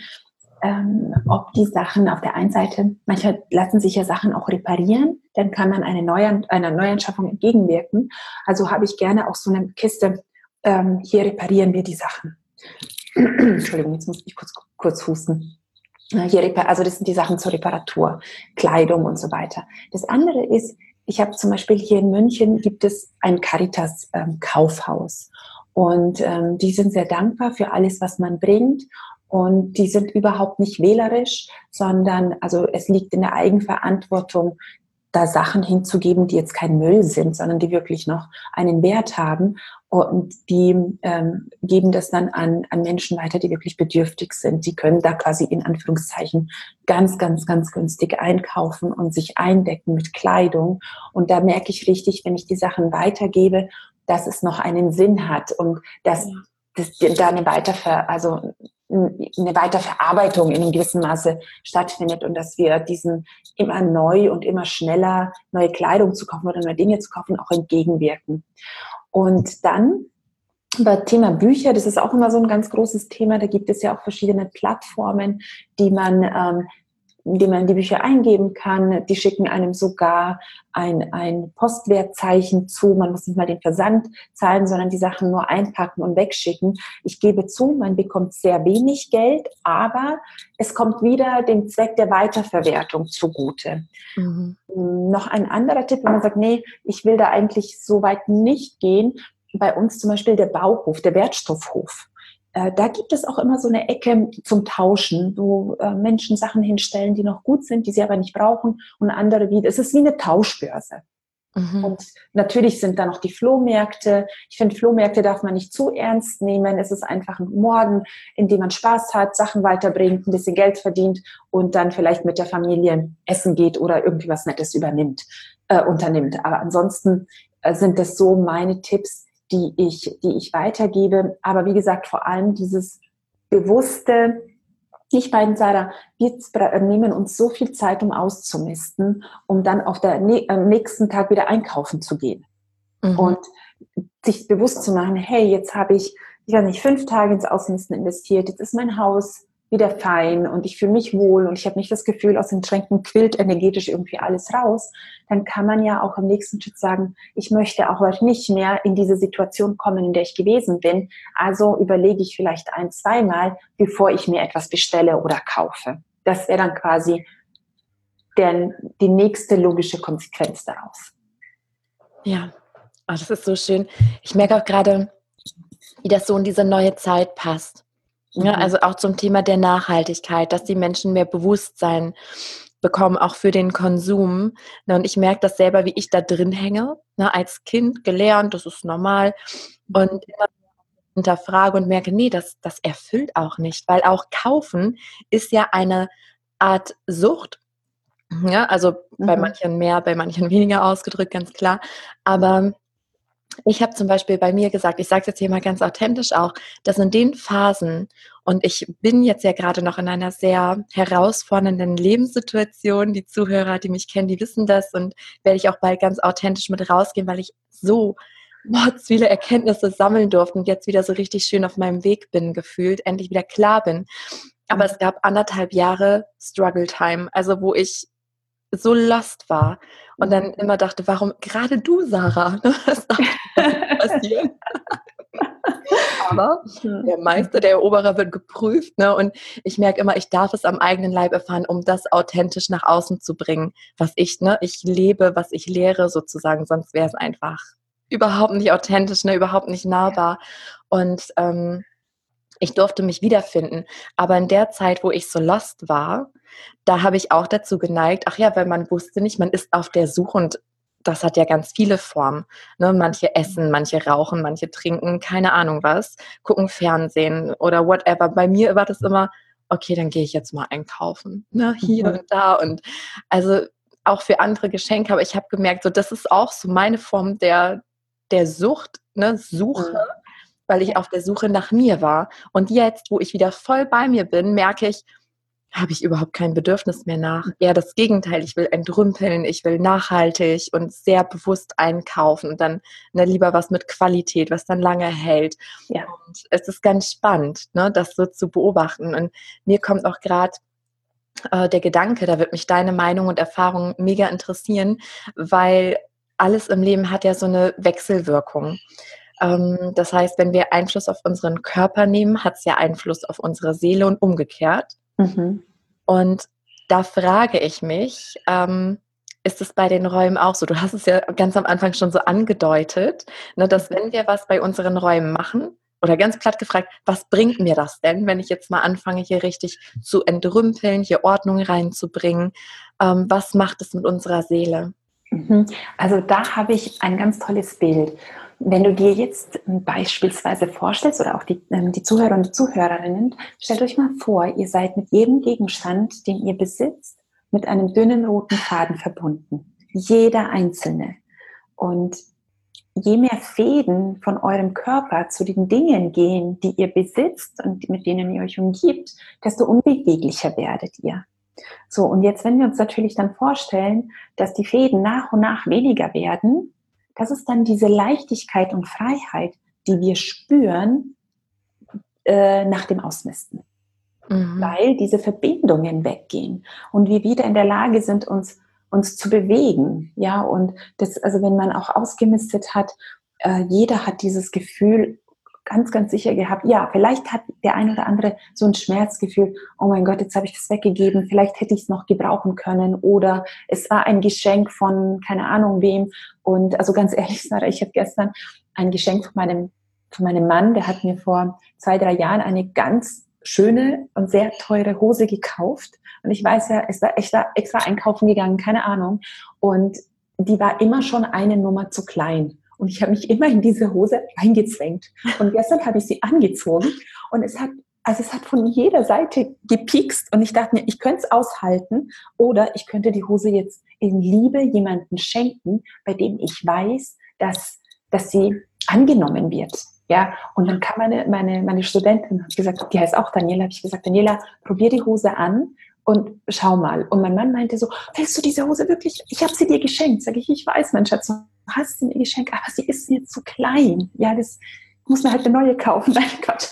ob die Sachen auf der einen Seite, manchmal lassen sich ja Sachen auch reparieren, dann kann man einer Neuanschaffung entgegenwirken. Also habe ich gerne auch so eine Kiste, hier reparieren wir die Sachen. Entschuldigung, jetzt muss ich kurz husten. Also das sind die Sachen zur Reparatur, Kleidung und so weiter. Das andere ist, ich habe zum Beispiel hier in München gibt es ein Caritas-Kaufhaus. Und die sind sehr dankbar für alles, was man bringt. Und die sind überhaupt nicht wählerisch, sondern also es liegt in der Eigenverantwortung, da Sachen hinzugeben, die jetzt kein Müll sind, sondern die wirklich noch einen Wert haben. Und die geben das dann an Menschen weiter, die wirklich bedürftig sind. Die können da quasi in Anführungszeichen ganz, ganz, ganz günstig einkaufen und sich eindecken mit Kleidung. Und da merke ich richtig, wenn ich die Sachen weitergebe, dass es noch einen Sinn hat und dass da eine Weiterverarbeitung in einem gewissen Maße stattfindet und dass wir diesen immer neu und immer schneller neue Kleidung zu kaufen oder neue Dinge zu kaufen auch entgegenwirken. Und dann bei Thema Bücher, das ist auch immer so ein ganz großes Thema, da gibt es ja auch verschiedene Plattformen, in die man die Bücher eingeben kann. Die schicken einem sogar ein Postwertzeichen zu. Man muss nicht mal den Versand zahlen, sondern die Sachen nur einpacken und wegschicken. Ich gebe zu, man bekommt sehr wenig Geld, aber es kommt wieder dem Zweck der Weiterverwertung zugute. Mhm. Noch ein anderer Tipp, wenn man sagt, nee, ich will da eigentlich so weit nicht gehen. Bei uns zum Beispiel der Bauhof, der Wertstoffhof. Da gibt es auch immer so eine Ecke zum Tauschen, wo Menschen Sachen hinstellen, die noch gut sind, die sie aber nicht brauchen und andere wie, es ist wie eine Tauschbörse. Mhm. Und natürlich sind da noch die Flohmärkte. Ich finde, Flohmärkte darf man nicht zu ernst nehmen. Es ist einfach ein Morgen, in dem man Spaß hat, Sachen weiterbringt, ein bisschen Geld verdient und dann vielleicht mit der Familie essen geht oder irgendwie was Nettes unternimmt. Aber ansonsten sind das so meine Tipps, die ich weitergebe. Aber wie gesagt, vor allem dieses bewusste, ich beiden, Sarah, wir nehmen uns so viel Zeit, um auszumisten, um dann am nächsten Tag wieder einkaufen zu gehen. Mhm. Und sich bewusst zu machen, hey, jetzt habe ich weiß nicht, 5 Tage ins Ausmisten investiert, jetzt ist mein Haus wieder fein und ich fühle mich wohl und ich habe nicht das Gefühl, aus den Schränken quillt energetisch irgendwie alles raus, dann kann man ja auch im nächsten Schritt sagen, ich möchte auch heute nicht mehr in diese Situation kommen, in der ich gewesen bin. Also überlege ich vielleicht 1-2 Mal, bevor ich mir etwas bestelle oder kaufe. Das wäre dann quasi die nächste logische Konsequenz daraus. Ja, das ist so schön. Ich merke auch gerade, wie das so in diese neue Zeit passt. Ja, also auch zum Thema der Nachhaltigkeit, dass die Menschen mehr Bewusstsein bekommen, auch für den Konsum. Und ich merke das selber, wie ich da drin hänge, als Kind gelernt, das ist normal. Und immer hinterfrage und merke, nee, das erfüllt auch nicht, weil auch kaufen ist ja eine Art Sucht. Ja, also bei manchen mehr, bei manchen weniger ausgedrückt, ganz klar. Aber ich habe zum Beispiel bei mir gesagt, ich sage es jetzt hier mal ganz authentisch auch, dass in den Phasen, und ich bin jetzt ja gerade noch in einer sehr herausfordernden Lebenssituation, die Zuhörer, die mich kennen, die wissen das und werde ich auch bald ganz authentisch mit rausgehen, weil ich so mords viele Erkenntnisse sammeln durfte und jetzt wieder so richtig schön auf meinem Weg bin gefühlt, endlich wieder klar bin. Aber es gab 1,5 Jahre Struggle Time, also wo ich so lost war und dann immer dachte, warum gerade du, Sarah? Was ist passiert? Aber der Meister, der Eroberer wird geprüft, ne? Und ich merke immer, ich darf es am eigenen Leib erfahren, um das authentisch nach außen zu bringen, was ich, ne, ich lebe, was ich lehre sozusagen, sonst wäre es einfach überhaupt nicht authentisch, ne, überhaupt nicht nahbar. Und ich durfte mich wiederfinden. Aber in der Zeit, wo ich so lost war, da habe ich auch dazu geneigt, ach ja, weil man wusste nicht, man ist auf der Suche und das hat ja ganz viele Formen. Ne? Manche essen, manche rauchen, manche trinken, keine Ahnung was, gucken Fernsehen oder whatever. Bei mir war das immer, okay, dann gehe ich jetzt mal einkaufen. Ne? Hier und da. Und also auch für andere Geschenke. Aber ich habe gemerkt, so, das ist auch so meine Form der Sucht, ne? Suche, weil ich auf der Suche nach mir war. Und jetzt, wo ich wieder voll bei mir bin, merke ich, habe ich überhaupt kein Bedürfnis mehr nach. Eher das Gegenteil. Ich will entrümpeln, ich will nachhaltig und sehr bewusst einkaufen und dann lieber was mit Qualität, was dann lange hält. Ja. Und es ist ganz spannend, ne, das so zu beobachten. Und mir kommt auch gerade der Gedanke, da wird mich deine Meinung und Erfahrung mega interessieren, weil alles im Leben hat ja so eine Wechselwirkung. Das heißt, wenn wir Einfluss auf unseren Körper nehmen, hat es ja Einfluss auf unsere Seele und umgekehrt. Und da frage ich mich, ist es bei den Räumen auch so? Du hast es ja ganz am Anfang schon so angedeutet, ne, dass wenn wir was bei unseren Räumen machen, oder ganz platt gefragt, was bringt mir das denn, wenn ich jetzt mal anfange, hier richtig zu entrümpeln, hier Ordnung reinzubringen? Was macht es mit unserer Seele? Also da habe ich ein ganz tolles Bild. Wenn du dir jetzt beispielsweise vorstellst oder auch die Zuhörer und die Zuhörerinnen, stellt euch mal vor, ihr seid mit jedem Gegenstand, den ihr besitzt, mit einem dünnen roten Faden verbunden. Jeder einzelne. Und je mehr Fäden von eurem Körper zu den Dingen gehen, die ihr besitzt und mit denen ihr euch umgibt, desto unbeweglicher werdet ihr. So, und jetzt, wenn wir uns natürlich dann vorstellen, dass die Fäden nach und nach weniger werden, das ist dann diese Leichtigkeit und Freiheit, die wir spüren nach dem Ausmisten. Weil diese Verbindungen weggehen und wir wieder in der Lage sind, uns zu bewegen. Ja, und das, also wenn man auch ausgemistet hat, jeder hat dieses Gefühl ganz, ganz sicher gehabt, ja, vielleicht hat der ein oder andere so ein Schmerzgefühl, oh mein Gott, jetzt habe ich das weggegeben, vielleicht hätte ich es noch gebrauchen können oder es war ein Geschenk von keine Ahnung wem. Und also ganz ehrlich, Sarah, ich habe gestern ein Geschenk von meinem Mann, der hat mir vor 2-3 Jahren eine ganz schöne und sehr teure Hose gekauft. Und ich weiß ja, es war extra einkaufen gegangen, keine Ahnung. Und die war immer schon eine Nummer zu klein. Und ich habe mich immer in diese Hose eingezwängt. Und gestern habe ich sie angezogen und es hat von jeder Seite gepiekst. Und ich dachte mir, ich könnte es aushalten oder ich könnte die Hose jetzt in Liebe jemandem schenken, bei dem ich weiß, dass sie angenommen wird. Ja, und dann kam meine Studentin, hat gesagt, die heißt auch Daniela, habe ich gesagt, Daniela, probier die Hose an und schau mal. Und mein Mann meinte so, willst du diese Hose wirklich? Ich habe sie dir geschenkt. Sag ich weiß, mein Schatz, du hast sie mir geschenkt, aber sie ist mir zu klein. Ja, das muss man halt eine neue kaufen. Nein, Gott.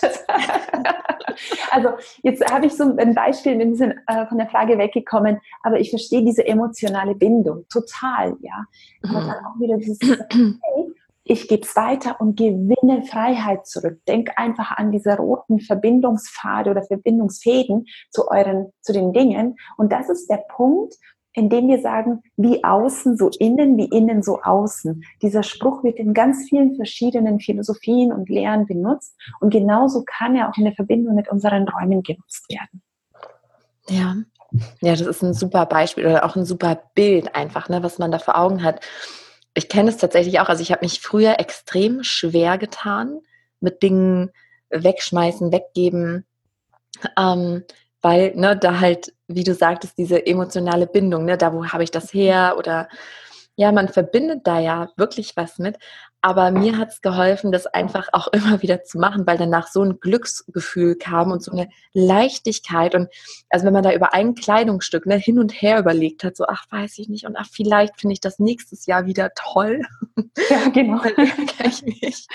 Also jetzt habe ich so ein Beispiel, wir sind von der Frage weggekommen, aber ich verstehe diese emotionale Bindung total, ja. Aber dann auch wieder dieses, hey, ich gebe es weiter und gewinne Freiheit zurück. Denk einfach an diese roten Verbindungspfade oder Verbindungsfäden zu den Dingen. Und das ist der Punkt, in dem wir sagen, wie außen so innen, wie innen so außen. Dieser Spruch wird in ganz vielen verschiedenen Philosophien und Lehren benutzt. Und genauso kann er auch in der Verbindung mit unseren Räumen genutzt werden. Ja. Ja, das ist ein super Beispiel oder auch ein super Bild einfach, ne, was man da vor Augen hat. Ich kenne es tatsächlich auch, also ich habe mich früher extrem schwer getan mit Dingen wegschmeißen, weggeben, weil, ne, da halt, wie du sagtest, diese emotionale Bindung, ne, da wo habe ich das her oder ja, man verbindet da ja wirklich was mit, Aber mir hat es geholfen, das einfach auch immer wieder zu machen, weil danach so ein Glücksgefühl kam und so eine Leichtigkeit. Und also wenn man da über ein Kleidungsstück, ne, hin und her überlegt hat, so, ach, weiß ich nicht, und ach, vielleicht finde ich das nächstes Jahr wieder toll. Ja, genau. Dann ärgere ich mich.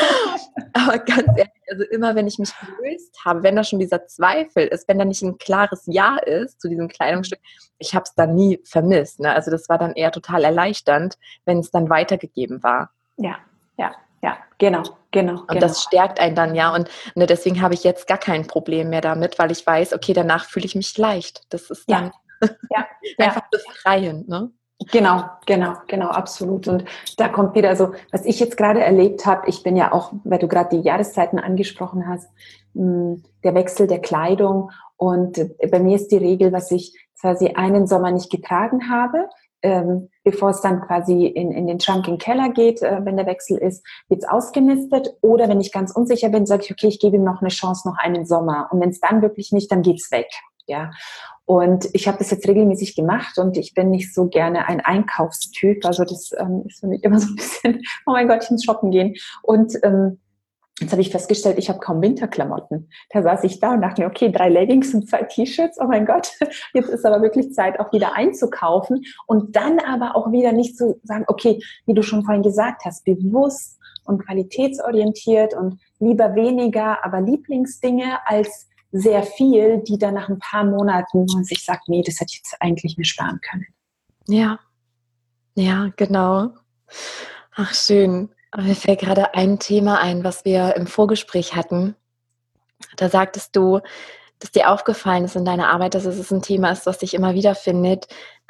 Aber ganz ehrlich, also immer wenn ich mich gelöst habe, wenn da schon dieser Zweifel ist, wenn da nicht ein klares Ja ist zu diesem Kleidungsstück, ich habe es dann nie vermisst, ne? Also das war dann eher total erleichternd, wenn es dann weitergegeben war. Ja, ja, ja, genau, genau, Und genau. das stärkt einen dann ja. Und ne, deswegen habe ich jetzt gar kein Problem mehr damit, weil ich weiß, okay, danach fühle ich mich leicht. Das ist dann Ja, ja, einfach ja. befreiend, ne? Genau, genau, genau, absolut. Und da kommt wieder so, was ich jetzt gerade erlebt habe, ich bin ja auch, weil du gerade die Jahreszeiten angesprochen hast, der Wechsel der Kleidung. Und bei mir ist die Regel, was ich quasi einen Sommer nicht getragen habe, bevor es dann quasi in den Schrank in den Keller geht, wenn der Wechsel ist, wird es ausgemistet. Oder wenn ich ganz unsicher bin, sage ich, okay, ich gebe ihm noch eine Chance, noch einen Sommer. Und wenn es dann wirklich nicht, dann geht's weg. Ja, und ich habe das jetzt regelmäßig gemacht und ich bin nicht so gerne ein Einkaufstyp. Also das ist für mich immer so ein bisschen, oh mein Gott, ich muss shoppen gehen. Und jetzt habe ich festgestellt, ich habe kaum Winterklamotten. Da saß ich da und dachte mir, okay, 3 Leggings und 2 T-Shirts, oh mein Gott, jetzt ist aber wirklich Zeit, auch wieder einzukaufen und dann aber auch wieder nicht zu sagen, okay, wie du schon vorhin gesagt hast, bewusst und qualitätsorientiert und lieber weniger, aber Lieblingsdinge als sehr viel, die dann nach ein paar Monaten man sich sagt, nee, das hätte ich jetzt eigentlich mir sparen können. Ja, ja, genau. Ach, schön. Aber mir fällt gerade ein Thema ein, was wir im Vorgespräch hatten. Da sagtest du, dass dir aufgefallen ist in deiner Arbeit, dass es ein Thema ist, was sich immer wieder findet,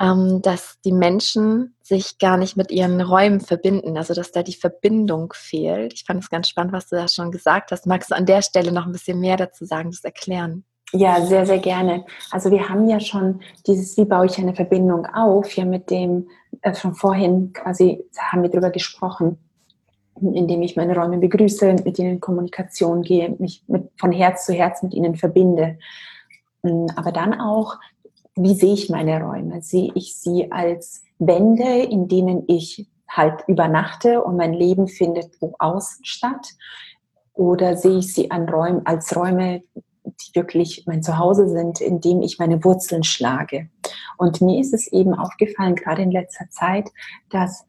dass die Menschen sich gar nicht mit ihren Räumen verbinden, also dass da die Verbindung fehlt. Ich fand es ganz spannend, was du da schon gesagt hast. Magst du an der Stelle noch ein bisschen mehr dazu sagen, das erklären? Ja, sehr, sehr gerne. Also wir haben ja schon dieses, wie baue ich eine Verbindung auf, hier mit dem, schon vorhin quasi haben wir drüber gesprochen, indem ich meine Räume begrüße, mit ihnen in Kommunikation gehe, mich von Herz zu Herz mit ihnen verbinde. Aber dann auch, wie sehe ich meine Räume? Sehe ich sie als Wände, in denen ich halt übernachte und mein Leben findet woanders statt? Oder sehe ich sie als Räume, die wirklich mein Zuhause sind, in dem ich meine Wurzeln schlage? Und mir ist es eben aufgefallen, gerade in letzter Zeit, dass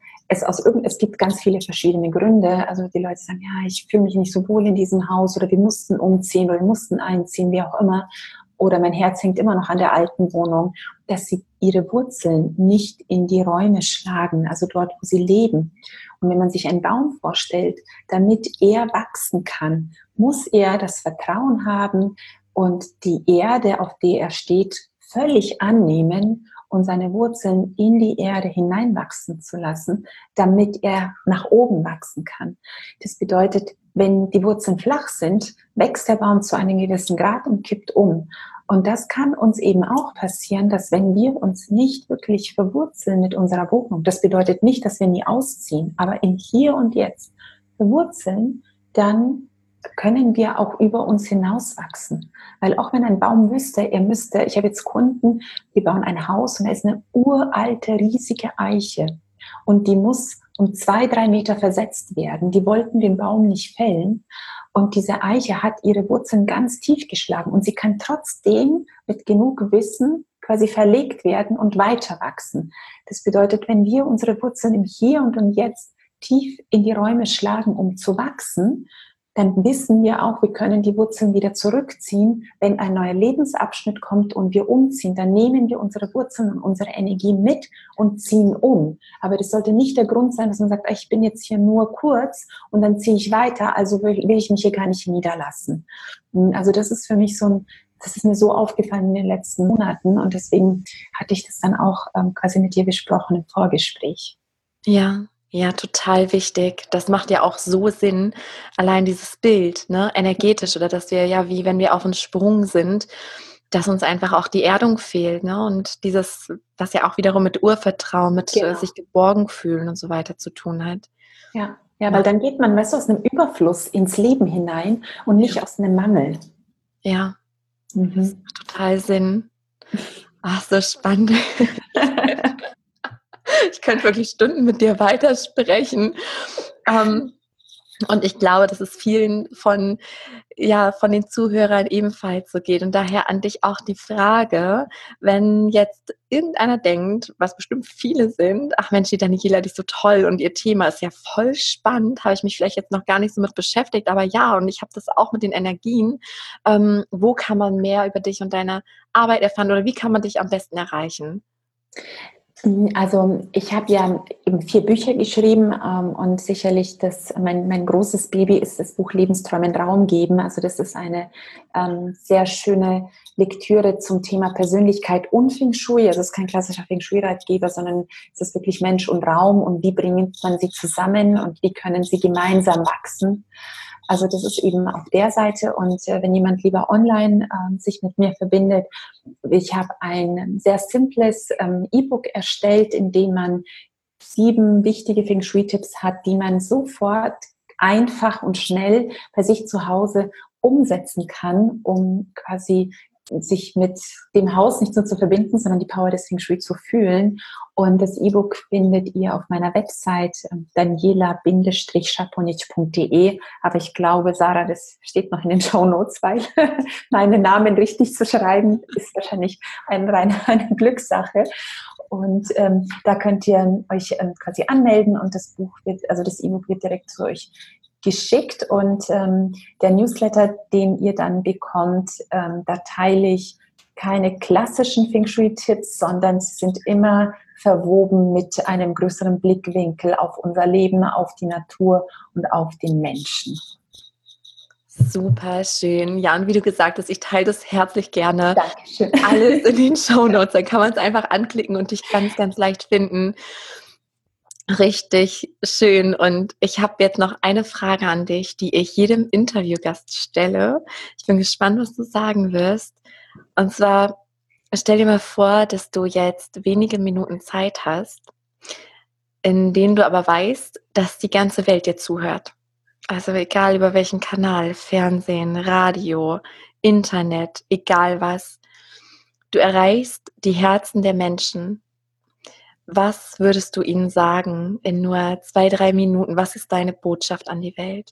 es gibt ganz viele verschiedene Gründe. Also die Leute sagen, ja, ich fühle mich nicht so wohl in diesem Haus oder wir mussten umziehen oder wir mussten einziehen, wie auch immer. Oder mein Herz hängt immer noch an der alten Wohnung, dass sie ihre Wurzeln nicht in die Räume schlagen, also dort, wo sie leben. Und wenn man sich einen Baum vorstellt, damit er wachsen kann, muss er das Vertrauen haben und die Erde, auf der er steht, völlig annehmen und seine Wurzeln in die Erde hineinwachsen zu lassen, damit er nach oben wachsen kann. Das bedeutet, wenn die Wurzeln flach sind, wächst der Baum zu einem gewissen Grad und kippt um. Und das kann uns eben auch passieren, dass wenn wir uns nicht wirklich verwurzeln mit unserer Wohnung, das bedeutet nicht, dass wir nie ausziehen, aber im Hier und Jetzt verwurzeln, dann können wir auch über uns hinauswachsen. Weil auch wenn ein Baum wüsste, ich habe jetzt Kunden, die bauen ein Haus und da ist eine uralte, riesige Eiche und die muss um 2, 3 Meter versetzt werden. Die wollten den Baum nicht fällen und diese Eiche hat ihre Wurzeln ganz tief geschlagen und sie kann trotzdem mit genug Wissen quasi verlegt werden und weiter wachsen. Das bedeutet, wenn wir unsere Wurzeln im Hier und im Jetzt tief in die Räume schlagen, um zu wachsen, dann wissen wir auch, wir können die Wurzeln wieder zurückziehen. Wenn ein neuer Lebensabschnitt kommt und wir umziehen, dann nehmen wir unsere Wurzeln und unsere Energie mit und ziehen um. Aber das sollte nicht der Grund sein, dass man sagt, ich bin jetzt hier nur kurz und dann ziehe ich weiter, also will ich mich hier gar nicht niederlassen. Also das ist für mich das ist mir so aufgefallen in den letzten Monaten und deswegen hatte ich das dann auch quasi mit dir besprochen im Vorgespräch. Ja, ja, total wichtig. Das macht ja auch so Sinn, allein dieses Bild, ne, energetisch oder dass wir ja, wie wenn wir auf 'n Sprung sind, dass uns einfach auch die Erdung fehlt, ne? Und dieses, was ja auch wiederum mit Urvertrauen, mit, Genau. sich geborgen fühlen und so weiter zu tun hat. Ja, ja, weil Ja, dann geht man, weißt du, aus einem Überfluss ins Leben hinein und ja, nicht aus einem Mangel. ja, das Mhm. macht total Sinn. Ach, so spannend. Ich könnte wirklich Stunden mit dir weitersprechen. Ähm, und ich glaube, dass es vielen von den Zuhörern ebenfalls so geht. Und daher an dich auch die Frage, wenn jetzt irgendeiner denkt, was bestimmt viele sind, ach Mensch, die Daniela, die ist so toll und ihr Thema ist ja voll spannend, habe ich mich vielleicht jetzt noch gar nicht so mit beschäftigt, aber ja, und ich habe das auch mit den Energien. Wo kann man mehr über dich und deine Arbeit erfahren oder wie kann man dich am besten erreichen? Also ich habe ja eben 4 Bücher geschrieben und sicherlich mein großes Baby ist das Buch Lebensträumen Raum geben. Also das ist eine sehr schöne Lektüre zum Thema Persönlichkeit und Feng Shui. Also es ist kein klassischer Feng Shui-Ratgeber, sondern es ist wirklich Mensch und Raum und wie bringt man sie zusammen und wie können sie gemeinsam wachsen. Also das ist eben auf der Seite und wenn jemand lieber online sich mit mir verbindet, ich habe ein sehr simples E-Book erstellt, in dem man 7 wichtige Feng Shui-Tipps hat, die man sofort einfach und schnell bei sich zu Hause umsetzen kann, um quasi sich mit dem Haus nicht nur zu verbinden, sondern die Power des Feng Shui zu fühlen. Und das E-Book findet ihr auf meiner Website daniela-schaponic.de. Aber ich glaube, Sarah, das steht noch in den Shownotes, weil meinen Namen richtig zu schreiben ist wahrscheinlich eine Glückssache. Und da könnt ihr euch quasi anmelden und das E-Book wird direkt zu euch geschickt und der Newsletter, den ihr dann bekommt, da teile ich keine klassischen Feng Shui-Tipps, sondern sie sind immer verwoben mit einem größeren Blickwinkel auf unser Leben, auf die Natur und auf den Menschen. Super schön. Ja, und wie du gesagt hast, ich teile das herzlich gerne. Dankeschön. Alles in den Shownotes. Dann kann man es einfach anklicken und dich ganz, ganz leicht finden. Richtig schön. Und ich habe jetzt noch eine Frage an dich, die ich jedem Interviewgast stelle. Ich bin gespannt, was du sagen wirst. Und zwar, stell dir mal vor, dass du jetzt wenige Minuten Zeit hast, in denen du aber weißt, dass die ganze Welt dir zuhört. Also egal über welchen Kanal, Fernsehen, Radio, Internet, egal was. Du erreichst die Herzen der Menschen. Was würdest du ihnen sagen in nur 2, 3 Minuten? Was ist deine Botschaft an die Welt?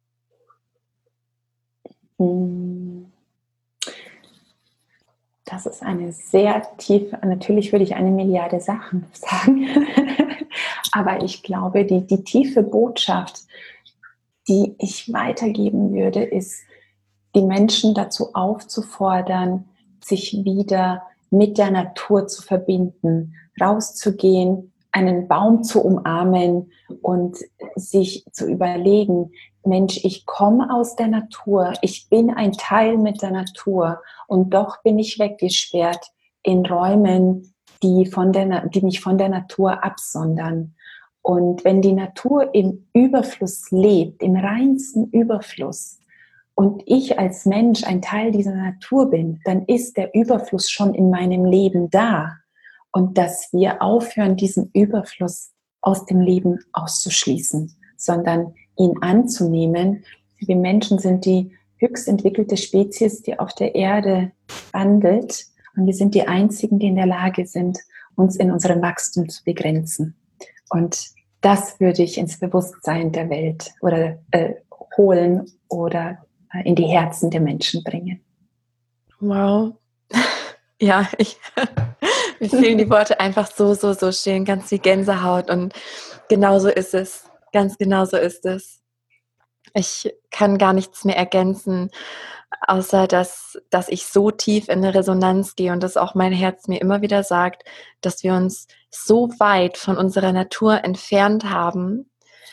Das ist eine sehr tiefe, natürlich würde ich 1 Milliarde Sachen sagen, aber ich glaube, die tiefe Botschaft, die ich weitergeben würde, ist, die Menschen dazu aufzufordern, sich wieder mit der Natur zu verbinden, rauszugehen, einen Baum zu umarmen und sich zu überlegen, Mensch, ich komme aus der Natur, ich bin ein Teil mit der Natur und doch bin ich weggesperrt in Räumen, die mich von der Natur absondern. Und wenn die Natur im Überfluss lebt, im reinsten Überfluss, und ich als Mensch ein Teil dieser Natur bin, dann ist der Überfluss schon in meinem Leben da. Und dass wir aufhören, diesen Überfluss aus dem Leben auszuschließen, sondern ihn anzunehmen. Wir Menschen sind die höchst entwickelte Spezies, die auf der Erde wandelt. Und wir sind die Einzigen, die in der Lage sind, uns in unserem Wachstum zu begrenzen. Und das würde ich ins Bewusstsein der Welt oder holen oder in die Herzen der Menschen bringen. Wow. Ja, mir fehlen die Worte einfach so, so, so schön, ganz viel Gänsehaut und genau so ist es. Ganz genau so ist es. Ich kann gar nichts mehr ergänzen, außer dass ich so tief in eine Resonanz gehe und dass auch mein Herz mir immer wieder sagt, dass wir uns so weit von unserer Natur entfernt haben,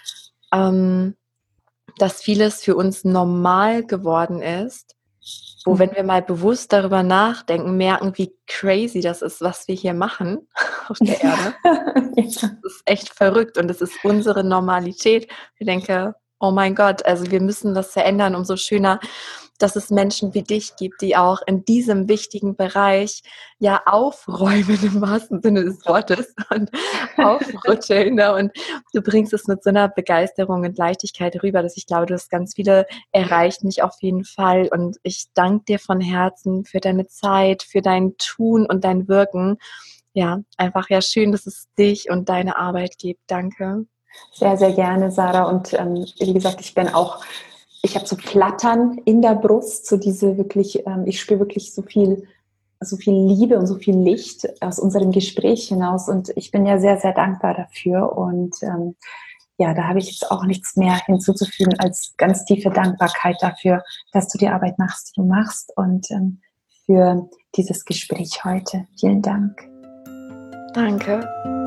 dass vieles für uns normal geworden ist, wo, wenn wir mal bewusst darüber nachdenken, merken, wie crazy das ist, was wir hier machen auf der Erde. Das ist echt verrückt und es ist unsere Normalität. Ich denke, oh mein Gott, also wir müssen das verändern, umso schöner, dass es Menschen wie dich gibt, die auch in diesem wichtigen Bereich ja aufräumen im wahrsten Sinne des Wortes und aufrütteln. Ne? Und du bringst es mit so einer Begeisterung und Leichtigkeit rüber, dass ich glaube, du hast ganz viele erreicht, mich auf jeden Fall. Und ich danke dir von Herzen für deine Zeit, für dein Tun und dein Wirken. Ja, einfach ja schön, dass es dich und deine Arbeit gibt. Danke. Sehr, sehr gerne, Sarah. Und wie gesagt, ich habe so Flattern in der Brust, so diese wirklich, ich spüre wirklich so viel Liebe und so viel Licht aus unserem Gespräch hinaus. Und ich bin ja sehr, sehr dankbar dafür. Und ja, da habe ich jetzt auch nichts mehr hinzuzufügen als ganz tiefe Dankbarkeit dafür, dass du die Arbeit machst, die du machst, und für dieses Gespräch heute. Vielen Dank. Danke.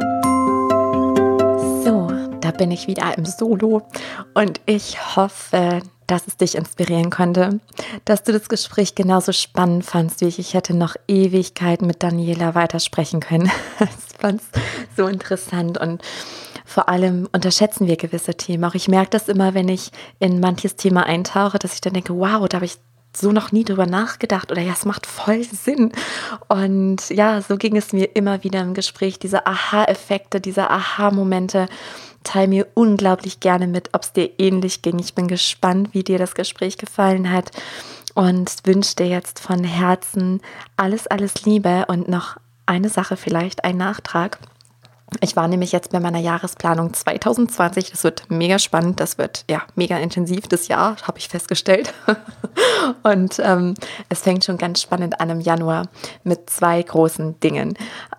So, da bin ich wieder im Solo und ich hoffe, dass es dich inspirieren konnte, dass du das Gespräch genauso spannend fandst wie ich. Ich hätte noch Ewigkeiten mit Daniela weitersprechen können. Ich fand es so interessant und vor allem unterschätzen wir gewisse Themen. Auch ich merke das immer, wenn ich in manches Thema eintauche, dass ich dann denke, wow, da habe ich so noch nie drüber nachgedacht oder ja, es macht voll Sinn. Und ja, so ging es mir immer wieder im Gespräch, diese Aha-Effekte, diese Aha-Momente. Teil mir unglaublich gerne mit, ob es dir ähnlich ging. Ich bin gespannt, wie dir das Gespräch gefallen hat und wünsche dir jetzt von Herzen alles, alles Liebe und noch eine Sache vielleicht, ein Nachtrag. Ich war nämlich jetzt bei meiner Jahresplanung 2020. Das wird mega spannend. Das wird ja mega intensiv das Jahr, habe ich festgestellt. Und es fängt schon ganz spannend an im Januar mit 2 großen Dingen.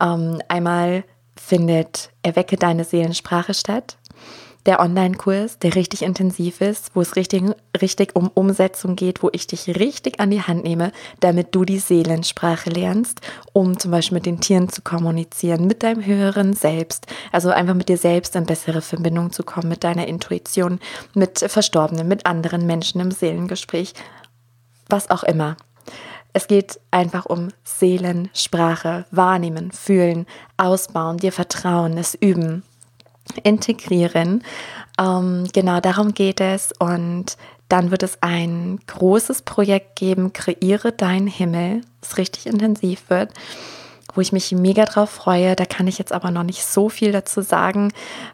Einmal findet Erwecke deine Seelensprache statt. Der Online-Kurs, der richtig intensiv ist, wo es richtig um Umsetzung geht, wo ich dich richtig an die Hand nehme, damit du die Seelensprache lernst, um zum Beispiel mit den Tieren zu kommunizieren, mit deinem höheren Selbst, also einfach mit dir selbst in bessere Verbindung zu kommen, mit deiner Intuition, mit Verstorbenen, mit anderen Menschen im Seelengespräch, was auch immer. Es geht einfach um Seelensprache, wahrnehmen, fühlen, ausbauen, dir vertrauen, es üben. Integrieren. Genau darum geht es. Und dann wird es ein großes Projekt geben, Kreiere deinen Himmel, das richtig intensiv wird, wo ich mich mega drauf freue. Da kann ich jetzt aber noch nicht so viel dazu sagen.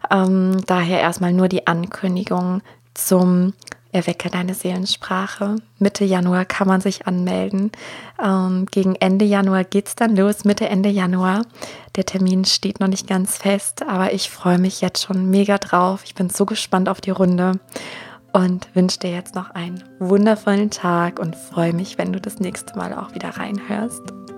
Daher erstmal nur die Ankündigung zum Erwecke deine Seelensprache. Mitte Januar kann man sich anmelden. Gegen Ende Januar geht es dann los, Mitte, Ende Januar. Der Termin steht noch nicht ganz fest, aber ich freue mich jetzt schon mega drauf. Ich bin so gespannt auf die Runde und wünsche dir jetzt noch einen wundervollen Tag und freue mich, wenn du das nächste Mal auch wieder reinhörst.